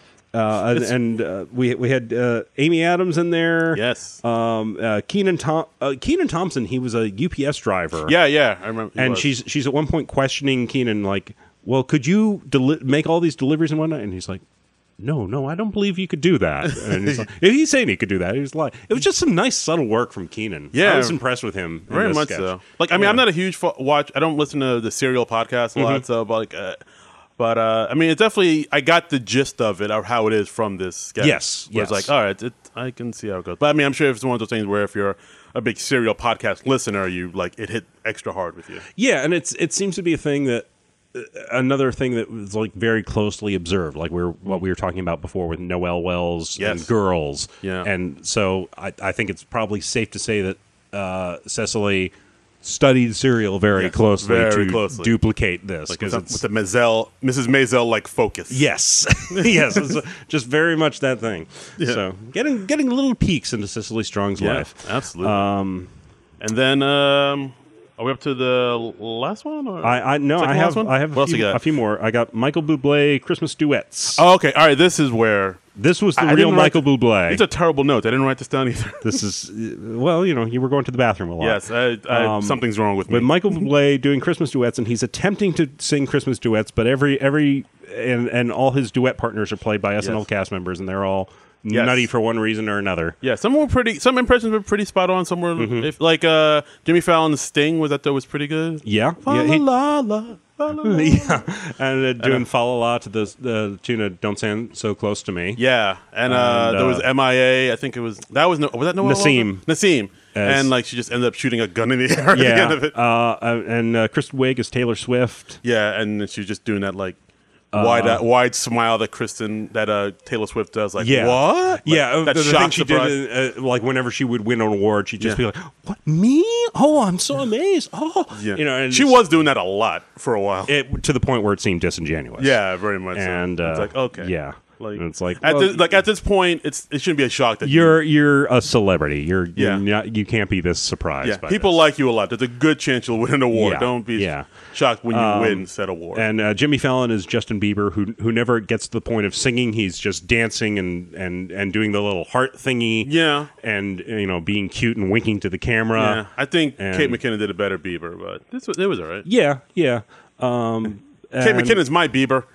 Uh, and and uh, we we had uh, Amy Adams in there. Yes. Um, uh, Keenan Tom uh, Keenan Thompson. He was a U P S driver. yeah, yeah. I remember. he And was. she's she's at one point questioning Keenan, like, well, could you deli- make all these deliveries and whatnot? And he's like, no, no, I don't believe you could do that. And he's like, if he's saying he could do that, he was like, it was just some nice subtle work from Keenan. Yeah. I was impressed with him. in Very this much sketch. so. Like, I mean, Yeah. I'm not a huge fo- watch. I don't listen to the serial podcast a lot, Mm-hmm. so but like, uh, but uh, I mean, it's definitely. I got the gist of it, or how it is from this sketch. Yes, where it's yes. like, all right, it, I can see how it goes. But I mean, I'm sure it's one of those things where if you're a big serial podcast listener, you like it hit extra hard with you. Yeah, and it's it seems to be a thing that uh, another thing that was like very closely observed, like we're what we were talking about before with Noel Wells Yes. and girls. Yeah. And so I, I think it's probably safe to say that uh, Cecily studied serial very Yes, closely very to closely. duplicate this Like because with, it's the, with the Maisel, Missus Maisel like focus. yes, yes, it's just very much that thing. Yeah. So getting getting little peeks into Cecily Strong's yeah, life. absolutely. Um, and then, um, are we up to the last one? Or I, I no, Second I last have one? I have a What else few, you got? a few more. I got Michael Bublé Christmas duets. Oh, okay. All right. This is where This was the I real didn't write Michael the- Bublé. It's a terrible note. I didn't write this down either. This is uh, well, you know, you were going to the bathroom a lot. Yes, I, I, Um, something's wrong with me. With Michael Bublé doing Christmas duets, and he's attempting to sing Christmas duets, but every every and and all his duet partners are played by S N L Yes. cast members, and they're all Yes. nutty for one reason or another. Yeah, some were pretty. Some impressions were pretty spot on. Some were, Mm-hmm. if like uh, Jimmy Fallon's Sting was that though was pretty good. Yeah, Fa yeah, he- la la, fa la la. yeah, and uh, doing uh, "Fa La La" to the the tune of "Don't Stand So Close to Me." Yeah, and, uh, And, there was uh, M I A. I think it was that was no. Was that Noel Nassim. Walden? Nassim. As- And like she just ended up shooting a gun in the air at the Yeah, end of it. uh, uh, and uh, Kristen Wiig is Taylor Swift. Yeah, and she was just doing that like Uh, wide uh, wide smile that Kristen that uh, Taylor Swift does. Like Yeah. what? Like, Yeah, uh, that the, the shock thing she surprise. did, uh, like whenever she would win an award, she'd just Yeah. be like, "What me? Oh, I'm so amazed! Oh, Yeah. you know." And she it's- was doing that a lot for a while. it, to the point where it seemed disingenuous. Yeah, very much. so. and uh, it's like okay, yeah, like And it's like at well, this, like at this point, it's it shouldn't be a shock that you're you're a celebrity. You're, Yeah. you're not, you can't be this surprised. yeah by people this. like you a lot. There's a good chance you'll win an award. Yeah, Don't be yeah. shocked when you Um, win said award. And uh, Jimmy Fallon is Justin Bieber, who who never gets to the point of singing. He's just dancing and and and doing the little heart thingy. yeah, and you know, being cute and winking to the camera. yeah. I think and- Kate McKinnon did a better Bieber, but this was, it was all right. Yeah, yeah. Um, Kate and- McKinnon's my Bieber.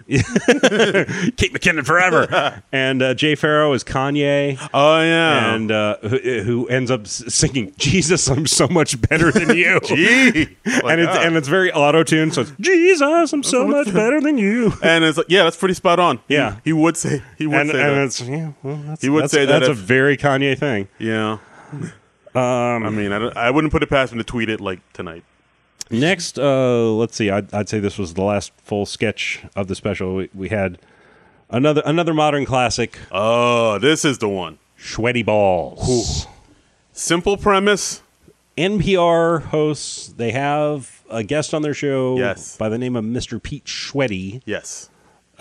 Kate McKinnon forever, and uh, Jay Farrow is Kanye, Oh yeah, and uh, who, who ends up s- singing "Jesus, I'm so much better than you," Gee. Like, and it's ah. and it's very auto tuned, so it's Jesus, I'm so much better than you, And it's like, yeah, that's pretty spot on. Yeah. he, he would say he would and, say and that. it's yeah, well, that's, He would that's, say that that's a if- very Kanye thing. Yeah. Um, I mean, I, don't- I wouldn't put it past him to tweet it like tonight. Next, uh, let's see. I'd, I'd say this was the last full sketch of the special. We, we had another another modern classic, Oh, this is the one. Sweaty Balls. Simple premise. N P R hosts, they have a guest on their show Yes. by the name of Mister Pete Schweddy, Yes.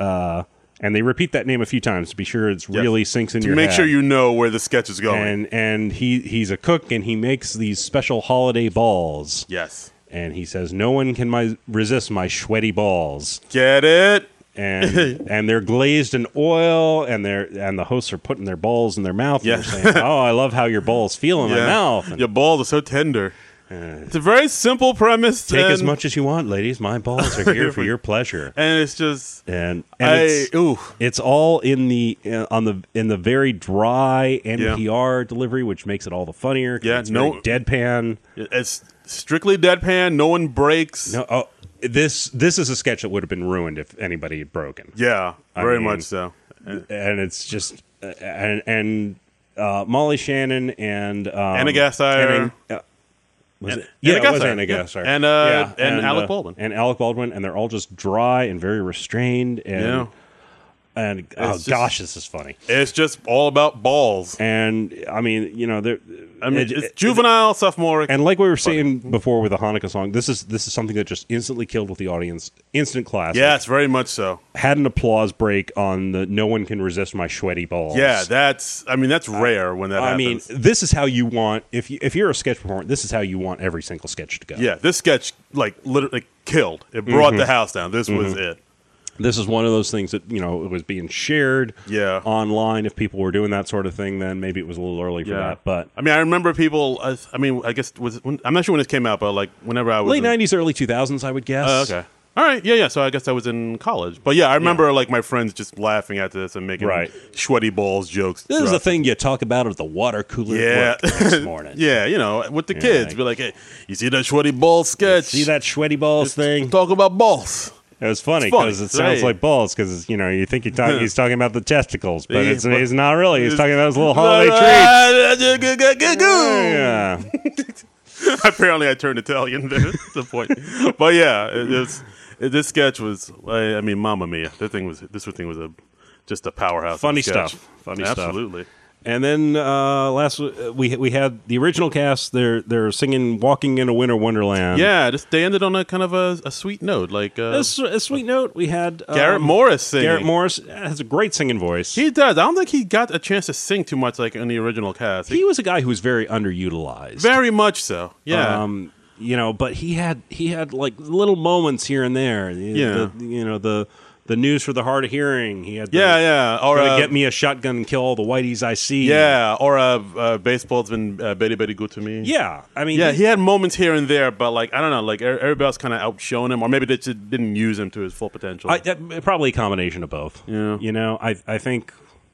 and they repeat that name a few times to be sure it's Yes. really sinks in To your make head. sure you know where the sketch is going. And and he he's a cook, and he makes these special holiday balls. yes. And he says, "No one can my, resist my sweaty balls." Get it? And and they're glazed in oil, and they're and the hosts are putting their balls in their mouth. Yeah. And they're saying, "Oh, I love how your balls feel in my mouth." And, Your balls are so tender. It's a very simple premise. take as and- much as you want, ladies. My balls are here for your pleasure. And it's just. And, and I. it's, Ooh. it's all in the uh, on the in the very dry N P R delivery, which makes it all the funnier. 'Cause Yeah, it's no- very deadpan. It's strictly deadpan. No one breaks. No, oh, this this is a sketch that would have been ruined if anybody had broken. Yeah. I Very mean- much so. And it's just uh, and and uh, Molly Shannon and um, Anna Gasteyer. Anna, uh, Was And- it? Yeah, and it was Agatha, Anna yeah. Gasteyer. And, uh, Yeah, and Alec uh, Baldwin. and Alec Baldwin, and they're all just dry and very restrained. And Yeah. and oh just- gosh, this is funny. It's just all about balls. And I mean, you know, they're. I mean, it- it's it- juvenile, sophomoric. And like we were saying before with the Hanukkah song, this is this is something that just instantly killed with the audience. Instant classic. yes, very much so. Had an applause break on the "No one can resist my sweaty balls." Yeah, that's. I mean, that's rare when that I happens. mean, this is how you want if you if you're a sketch performer. This is how you want every single sketch to go. yeah, this sketch like literally killed. It brought Mm-hmm. the house down. This was it. This is one of those things that you know it was being shared. Yeah. Online. If people were doing that sort of thing, then maybe it was a little early for that. But I mean, I remember people. Uh, I mean, I guess was when, I'm not sure when this came out, but like whenever I was late in- nineties, early two thousands, I would guess. Oh, okay. All right. Yeah, yeah. So I guess I was in college. But yeah, I remember like my friends just laughing at this and making Right. sweaty balls jokes. This is the throughout- thing you talk about at the water cooler at Yeah. work the next morning. Yeah, you know, with the kids, be like, "Hey, you see that sweaty ball sketch? See that sweaty balls thing? Talk about balls." It was funny It's funny, because it sounds right. like balls because you know you think he talk, he's talking about the testicles, but Yeah, it's, but- he's not really. He's it's- talking about his little holiday treats. Yeah. Apparently, I turned Italian there. That's the point. But yeah, it, it's, it, this sketch was. I, I mean, Mamma Mia. This thing was. This thing was a just a powerhouse. Funny of sketch. stuff. Funny stuff. Absolutely. And then uh, last uh, we we had the original cast. They're they're singing "Walking in a Winter Wonderland." Yeah, just they ended on a kind of a, a sweet note, like uh, a, s- a sweet note. We had um, Garrett Morris singing. Garrett Morris has a great singing voice. He does. I don't think he got a chance to sing too much like in the original cast. He was a guy who was very underutilized. Very much so. Yeah. Um, you know, but he had he had like little moments here and there. The- Yeah. the, you know the the news for the hard of hearing. He had the, yeah, yeah. Or gonna uh, get me a shotgun and kill all the whiteys I see. yeah, or uh, uh, baseball's been uh, very, very good to me. yeah. I mean, Yeah, he- he had moments here and there, but like I don't know, like er- everybody else kind of outshone him, or maybe they just didn't use him to his full potential. I, uh, probably a combination of both. Yeah. You know, I I think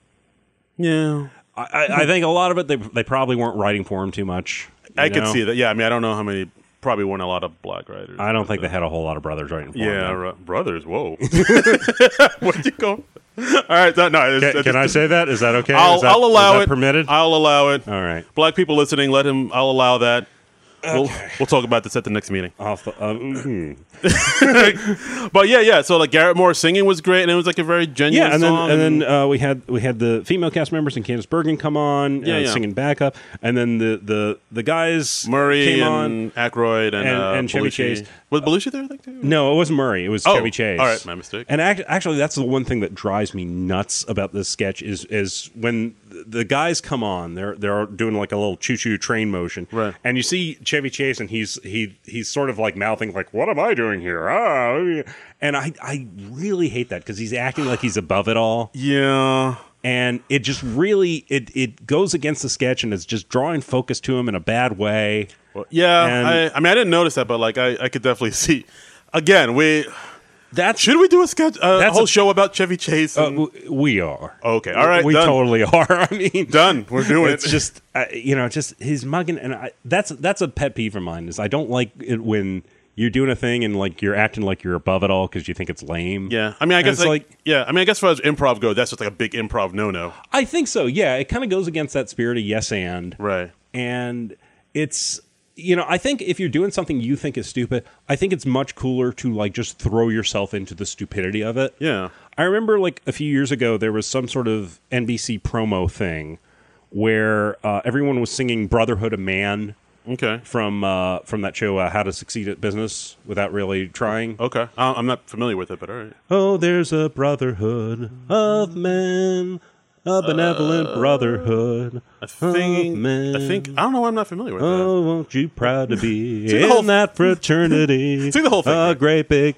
yeah, I, I I think a lot of it they they probably weren't writing for him too much. you I could know? see that. Yeah, I mean, I don't know how many. Probably weren't a lot of black writers. I don't think they had a whole lot of brothers writing for Yeah, him. ru- brothers. Whoa, where'd you go? All right, no, no. it's- Can, it's can I just- say that? Is that okay? I'll, is that, I'll allow is that it. Permitted? I'll allow it. All right. Black people listening, let him. I'll allow that. We'll, we'll talk about this at the next meeting. Off the, uh, mhm. But yeah, yeah. So like Garrett Moore singing was great, and it was like a very genuine Yeah, and then song. and then uh, we had we had the female cast members and Candice Bergen come on, Yeah, uh, yeah. singing backup, and then the the the guys Murray came and on. Aykroyd and, and- uh, and Chevy Belushi. Chase. Was Belushi there? I think too. No, it wasn't Murray. It was Oh, Chevy Chase. all right, my mistake. And act- actually, that's the one thing that drives me nuts about this sketch is is when the guys come on. They're they're doing like a little choo choo train motion, Right. And you see Chevy Chase, and he's he he's sort of like mouthing like, "What am I doing here?" Ah, and I I really hate that because he's acting like he's above it all. Yeah. And it just really it it goes against the sketch, and it's just drawing focus to him in a bad way. Well, yeah. And- I, I mean, I didn't notice that, but like, I, I could definitely see. Again, we That's should we do a sketch, a That's whole a- show about Chevy Chase? uh, and- w- we are Okay, all right, We done. totally are. I mean, Done. We're doing it's it. just uh, you know, just his mugging, and I, that's that's a pet peeve of mine. Is I don't like it when you're doing a thing and like you're acting like you're above it all because you think it's lame. Yeah, I mean, I And guess it's like, like- yeah, I mean, I guess as far as improv go, that's just like a big improv no-no, I think so. Yeah, it kind of goes against that spirit of yes and right? and it's you know I think if you're doing something you think is stupid, I think it's much cooler to like just throw yourself into the stupidity of it. Yeah, I remember like a few years ago there was some sort of N B C promo thing where uh, everyone was singing "Brotherhood of Man" okay, from uh, from that show uh, How to Succeed at Business Without Really Trying. okay. I- I'm not familiar with it, but all right. Oh, there's a brotherhood of men, a benevolent brotherhood. I think, man. I think, I don't know why I'm not familiar with that. Oh, won't you proud to be Sing the whole in that fraternity? Sing the whole thing, A Rick. great big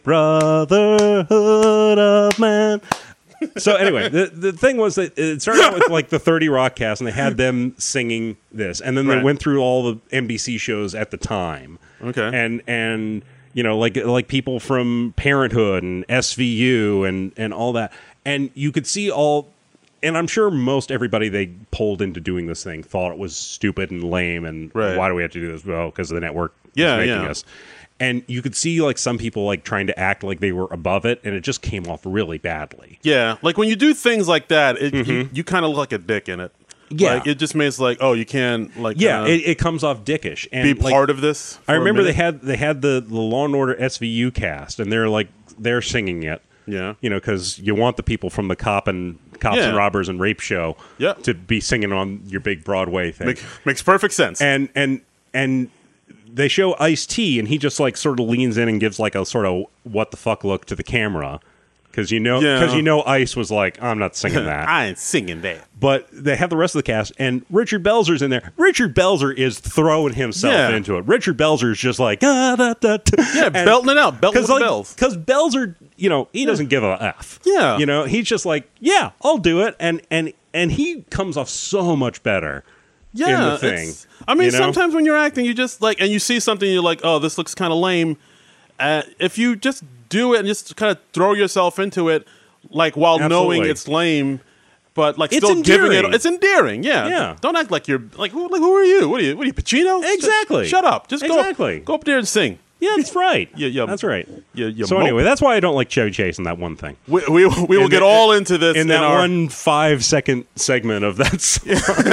brotherhood of man. So anyway, the the thing was that it started out with like the thirty Rock cast, and they had them singing this, and then they Right. went through all the N B C shows at the time. Okay. and and you know like like people from Parenthood and S V U and and all that, and you could see all. And I'm sure most everybody they pulled into doing this thing thought it was stupid and lame, and Right. why do we have to do this? Well, because the network Yeah, is making yeah. us. And you could see like some people like trying to act like they were above it, and it just came off really badly. Yeah, like when you do things like that, it, Mm-hmm. you, you kind of look like a dick in it. Yeah. like, it just makes like, oh, you can't like Yeah, uh, it, it comes off dickish. And be like, part of this. I for a remember they minute. had they had the, the Law and Order S V U cast, and they're like they're singing it. Yeah. You know, because you want the people from the cop and cops Yeah. and robbers and rape show Yeah. to be singing on your big Broadway thing. Make, makes perfect sense. and and and they show Ice-T, and he just like sort of leans in and gives like a sort of what the fuck look to the camera. Because you know, Yeah. because you know, Ice was like, I'm not singing that. I ain't singing that. But they have the rest of the cast, and Richard Belzer's in there. Richard Belzer is throwing himself Yeah. into it. Richard Belzer is just like, ah, da, da, da. Yeah, belting it out, belting with like, the bells. Because Belzer, you know, he doesn't give a f. Yeah. you know, he's just like, yeah, I'll do it, and and and he comes off so much better. Yeah, in the thing. it's- I mean, you know? sometimes when you're acting, you just like, and you see something, you're like, oh, this looks kind of lame. Uh, if you just do it and just kind of throw yourself into it, like while knowing Absolutely. it's lame, but like It's still giving endearing. it, it's endearing. Yeah, Yeah. Don't act like you're like, who, like who are you? What are you? What are you, Pacino? Exactly. Just shut up. Just Exactly. go, go up there and sing. Yeah, that's right. Yeah, yeah. that's right. Yeah, yeah. So anyway, that's why I don't like Chevy Chase in that one thing. we we, we will In get the- all into this In that our, one five second segment of that song.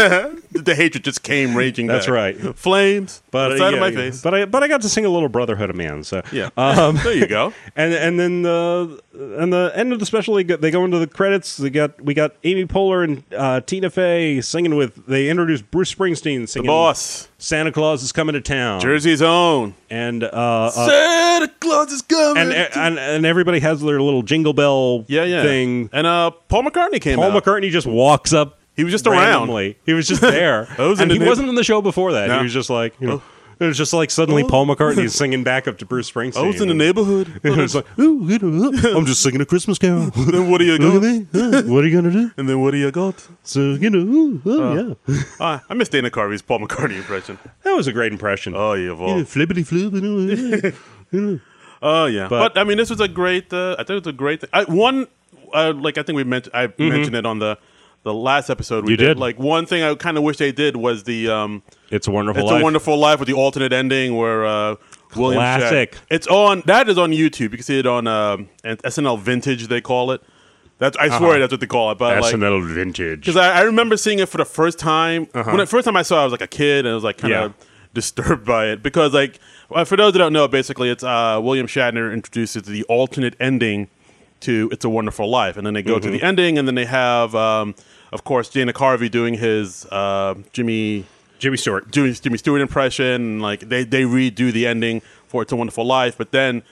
The hatred just came raging. That's back. right. Flames. But But uh, side yeah, of my yeah. face. But I but I got to sing a little Brotherhood of Man. So Yeah. Um, there you go. and and then the and the end of the special, they go, they go into the credits. They got we got Amy Poehler and uh, Tina Fey singing with. They introduced Bruce Springsteen singing. Boss. Santa Claus is coming to town. Jersey's own. And uh, uh, Santa Claus is coming. and, and and everybody has their little jingle bell yeah, yeah. thing. And uh, Paul McCartney came Paul out. McCartney just walks up. He was just around. randomly. He was just there, I was in and the he neighbor- wasn't in the show before that. No. He was just like, you know, it was just like suddenly Oh. Paul McCartney is singing back up to Bruce Springsteen. I was in the neighborhood. And it was like, ooh, you know, I'm just singing a Christmas carol. Then what do you Look at got? me. Huh, what are you gonna do? And then what do you got? So you know, ooh, oh, yeah, Ah, I miss Dana Carvey's Paul McCartney impression. that was a great impression. Oh, yeah, You know, well. flippity flip. You know, you know. Oh, yeah. But, But- I mean, this was a great. Uh, I think it was a great. Thing. I, one, uh, like I think we mentioned. I mentioned it on the the last episode. We You did. Like one thing I kind of wish they did was the. Um, It's a Wonderful It's Life. a Wonderful Life with the alternate ending where uh, William Shatner- Classic. It's on. That is on YouTube. You can see it on um, S N L Vintage. They call it. That's. I swear Uh-huh. that's what they call it. But like, S N L Vintage. because I, I remember seeing it for the first time. When the first time I saw it, I was like a kid, and I was like kind of Yeah. disturbed by it because, like, well, for those that don't know, basically, it's uh, William Shatner introduces the alternate ending to "It's a Wonderful Life," and then they go to the ending, and then they have, um, of course, Dana Carvey doing his uh, Jimmy Jimmy Stewart. Jimmy, Jimmy Stewart impression, and like they they redo the ending for "It's a Wonderful Life," but then.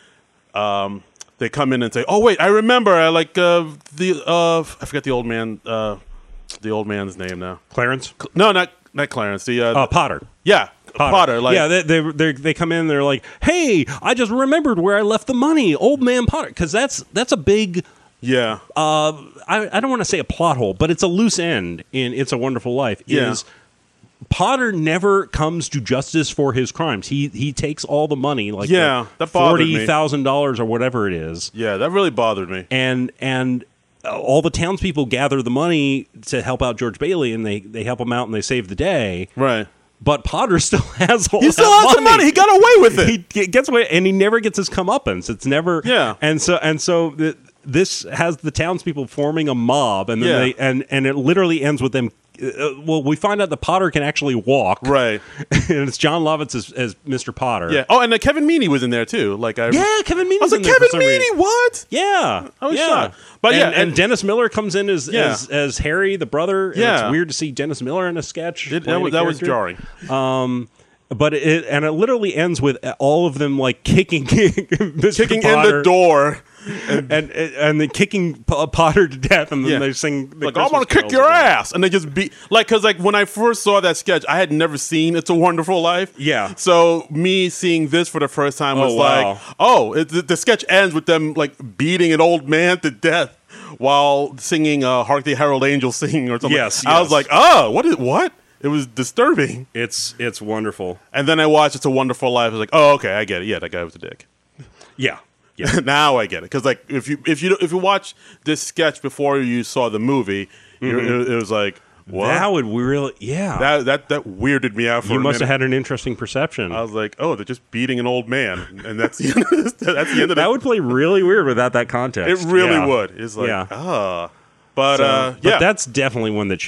Um, they come in and say, "Oh wait, I remember. I like uh, the uh, I forget the old man, uh, the old man's name now. Clarence. No, not not Clarence. The uh, Uh, Potter. yeah, Potter. Like yeah, they, they they they come in. They're like, "Hey, I just remembered where I left the money, old man Potter." Because that's that's a big. yeah, Uh, I I don't want to say a plot hole, but it's a loose end in "It's a Wonderful Life." Yeah. Is Potter never comes to justice for his crimes. He he takes all the money, like Yeah, the that bothered me. forty thousand dollars or whatever it is, yeah. That really bothered me. and and. uh, All the townspeople gather the money to help out George Bailey, and they, they help him out and they save the day. Right. But Potter still has all He that still has the money. He got away with it. He g- gets away, and he never gets his comeuppance. It's never, Yeah. And so and so th- this has the townspeople forming a mob, and then Yeah. they and and it literally ends with them. Uh, well, we find out that Potter can actually walk, Right. and it's John Lovitz as, as Mister Potter. Yeah. Oh, and uh, Kevin Meaney was in there too. Like I. yeah. Kevin I Meaney's was like in there for Kevin some Meaney. reason. What? Yeah, I was yeah. shocked. But and, yeah, and, and- Dennis Miller comes in as Yeah. as, as Harry the brother. and Yeah. it's weird to see Dennis Miller in a sketch. It, that playing was, a that was character. jarring. But it and it literally ends with all of them like kicking Mister Kicking Potter, in the door. and and and then kicking P- Potter to death, and then Yeah. they sing the Like, I'm Christmas gonna kick carols your again. ass, and they just beat like because like when I first saw that sketch, I had never seen "It's a Wonderful Life." Yeah. So me seeing this for the first time was Oh, wow. like, oh, it, the, the sketch ends with them like beating an old man to death while singing uh, "Hark the Herald Angels Sing" or something. Yes, I was yes. like, oh, what is what? It was disturbing. It's it's wonderful. And then I watched "It's a Wonderful Life." I was like, oh, okay, I get it. Yeah, that guy was a dick. Yeah, yeah, Now I get it because like if you if you if you watch this sketch before you saw the movie, you're it, it was like what that would really yeah. that that that weirded me out for you a must have minute. had an interesting perception. I was like, oh, they're just beating an old man, and that's the end. Of this, that's the end of that it. would play really weird without that context. It really Yeah. would. It's like Yeah. ah, but So- uh, but yeah, that's definitely one that should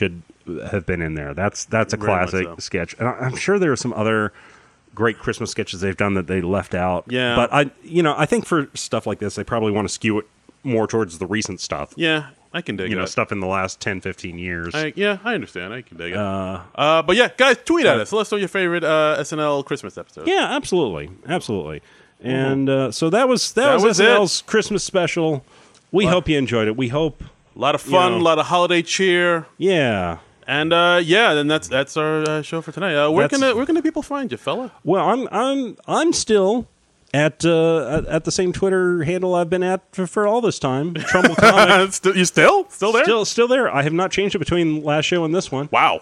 have been in there. That's that's a Very much classic so. sketch, and I- I'm sure there are some other great Christmas sketches they've done that they left out. Yeah. but I, you know, I think for stuff like this, they probably want to skew it more towards the recent stuff. Yeah, I can dig You know, it. stuff in the last ten, fifteen years. I, yeah, I understand. I can dig it. Uh, uh, but yeah, guys, tweet at us. Let us know your favorite uh, S N L Christmas episode. Yeah, absolutely, absolutely. And uh, so that was that, That was, was S N it. L's Christmas special. We hope you enjoyed it. We hope, A lot of fun, You a know. lot of holiday cheer, yeah. and uh, yeah, then that's that's our uh, show for tonight. Uh, where That's- can where can the people find you, fella? Well, I'm I'm I'm still at uh, at, at the same Twitter handle I've been at for, for all this time. Trumbull Comic. still, you still still there? Still still there. I have not changed it between last show and this one. Wow.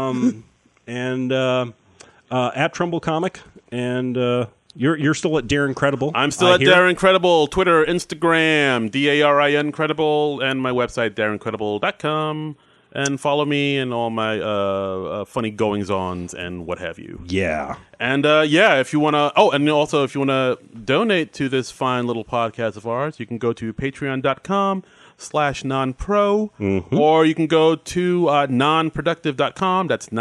And uh, uh, at Trumbull Comic, and uh, you're you're still at Darren Credible. I'm still I at hear. Darren Credible, Twitter, Instagram, D A R I N Credible, and my website, darren credible dot com. And follow me and all my uh, uh, funny goings-ons and what have you. Yeah. And uh, yeah, if you want to, oh, and also if you want to donate to this fine little podcast of ours, you can go to patreon.com slash non-pro, or you can go to uh, nonproductive dot com. That's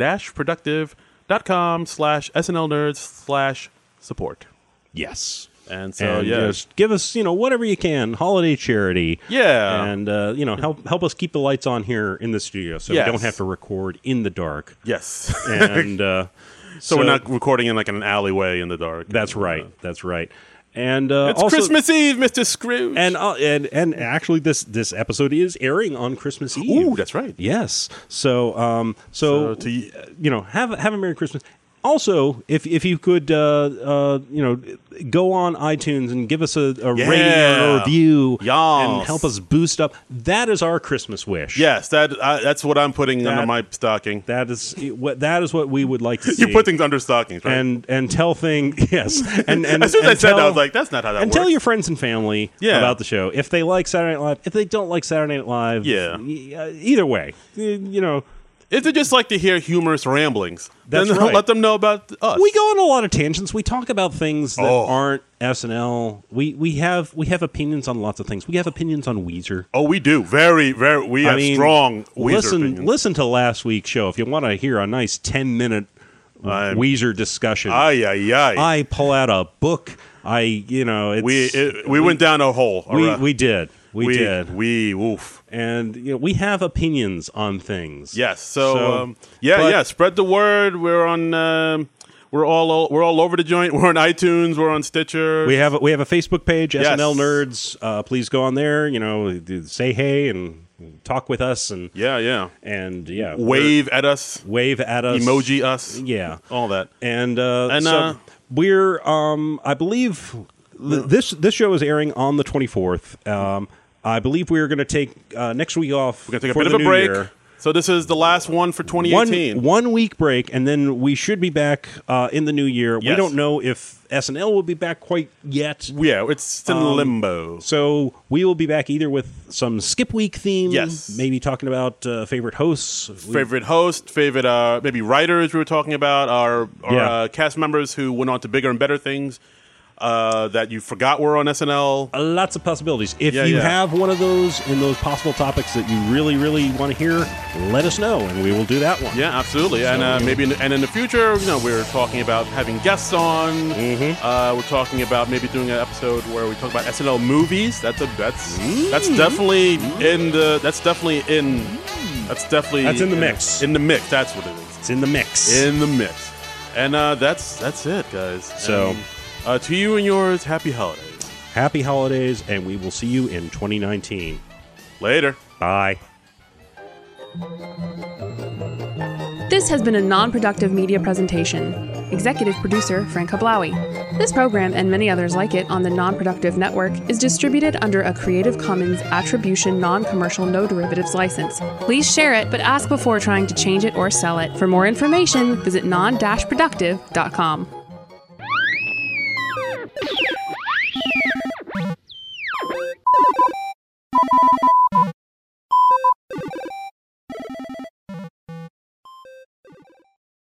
non-productive.com slash SNL nerds slash support. Yes. And so, And yeah. just give us, you know, whatever you can, holiday charity. Yeah. And, uh, you know, help help us keep the lights on here in the studio so Yes. we don't have to record in the dark. Yes. And uh, so, we're not recording in like an alleyway in the dark. That's right. That's right. And uh, It's also, Christmas Eve, Mister Scrooge. And, uh, and and actually, this this episode is airing on Christmas Eve. Ooh, that's right. Yes. So um so, So to y- uh, you know, have have a Merry Christmas. Also, if if you could uh uh you know go on iTunes and give us a, a rating or a Yeah. review Yes. and help us boost up, that is our Christmas wish. Yes, that uh, that's what I'm putting That- under my stocking. That is what that is what we would like to see. You put things under stockings, right? and and tell thing yes. And and as soon as and I said tell, that, I was like, that's not how that and works. tell your friends and family Yeah. about the show. If they like Saturday Night Live, if they don't like Saturday Night Live, Yeah. y- uh, either way, y- you know, If they just like to hear humorous ramblings, That's then right. let them know about us. we go on a lot of tangents. We talk about things that Oh. aren't S N L. We we have we have opinions on lots of things. We have opinions on Weezer. Oh, we do. Very, very. We have I mean, strong Weezer listen opinions. listen to last week's show if you want to hear a nice ten minute I'm- Weezer discussion. Ay, ay, ay. I pull out a book. I you know it's, we it, we went down a hole. we, Alright. we did we, we did We woof. and you know we have opinions on things. Yes. So, So, um, yeah, but- yeah. Spread the word. We're on. Um, we're all o- we're all over the joint. We're on iTunes. We're on Stitcher. We have a, we have a Facebook page, Yes. S N L Nerds. Uh, please go on there. You know, say hey and talk with us and yeah, yeah. and yeah, Wave at us. wave at us, Emoji us. yeah, All that. and uh, And, so uh, we're um, I believe th- this this show is airing on the twenty-fourth. Um, I believe we're going to take uh, next week off. We're gonna take a for bit the of a new break. year. So this is the last one for twenty eighteen. One, one week break, and then we should be back uh, in the new year. We Yes. don't know if S N L will be back quite yet. Yeah, it's in Um, limbo. So we will be back either with some skip week theme, Yes. maybe talking about uh, favorite hosts, We- Favorite host, favorite uh, maybe writers we were talking about, our, our Yeah. uh, cast members who went on to bigger and better things uh, that you forgot were on S N L. uh, lots of possibilities. If Yeah, you yeah. have one of those in those possible topics that you really, really want to hear, let us know, and we will do that one. Yeah, absolutely. And uh, maybe in, and in the future, you know, we're talking about having guests on. Mhm. Uh, we're talking about maybe doing an episode where we talk about S N L movies. That's a that's Mm. that's definitely in the that's definitely in that's definitely That's in the in- mix. In the mix, that's what it is. It's in the mix. In the mix. And uh, that's that's it, guys. So- And, uh, to you and yours, happy holidays. Happy holidays, and we will see you in twenty nineteen. Later. Bye. This has been a non-productive media presentation. Executive producer Frank Hablawi. This program and many others like it on the Non-Productive Network is distributed under a Creative Commons Attribution Non-Commercial No Derivatives license. Please share it, but ask before trying to change it or sell it. For more information, visit non dash productive dot com.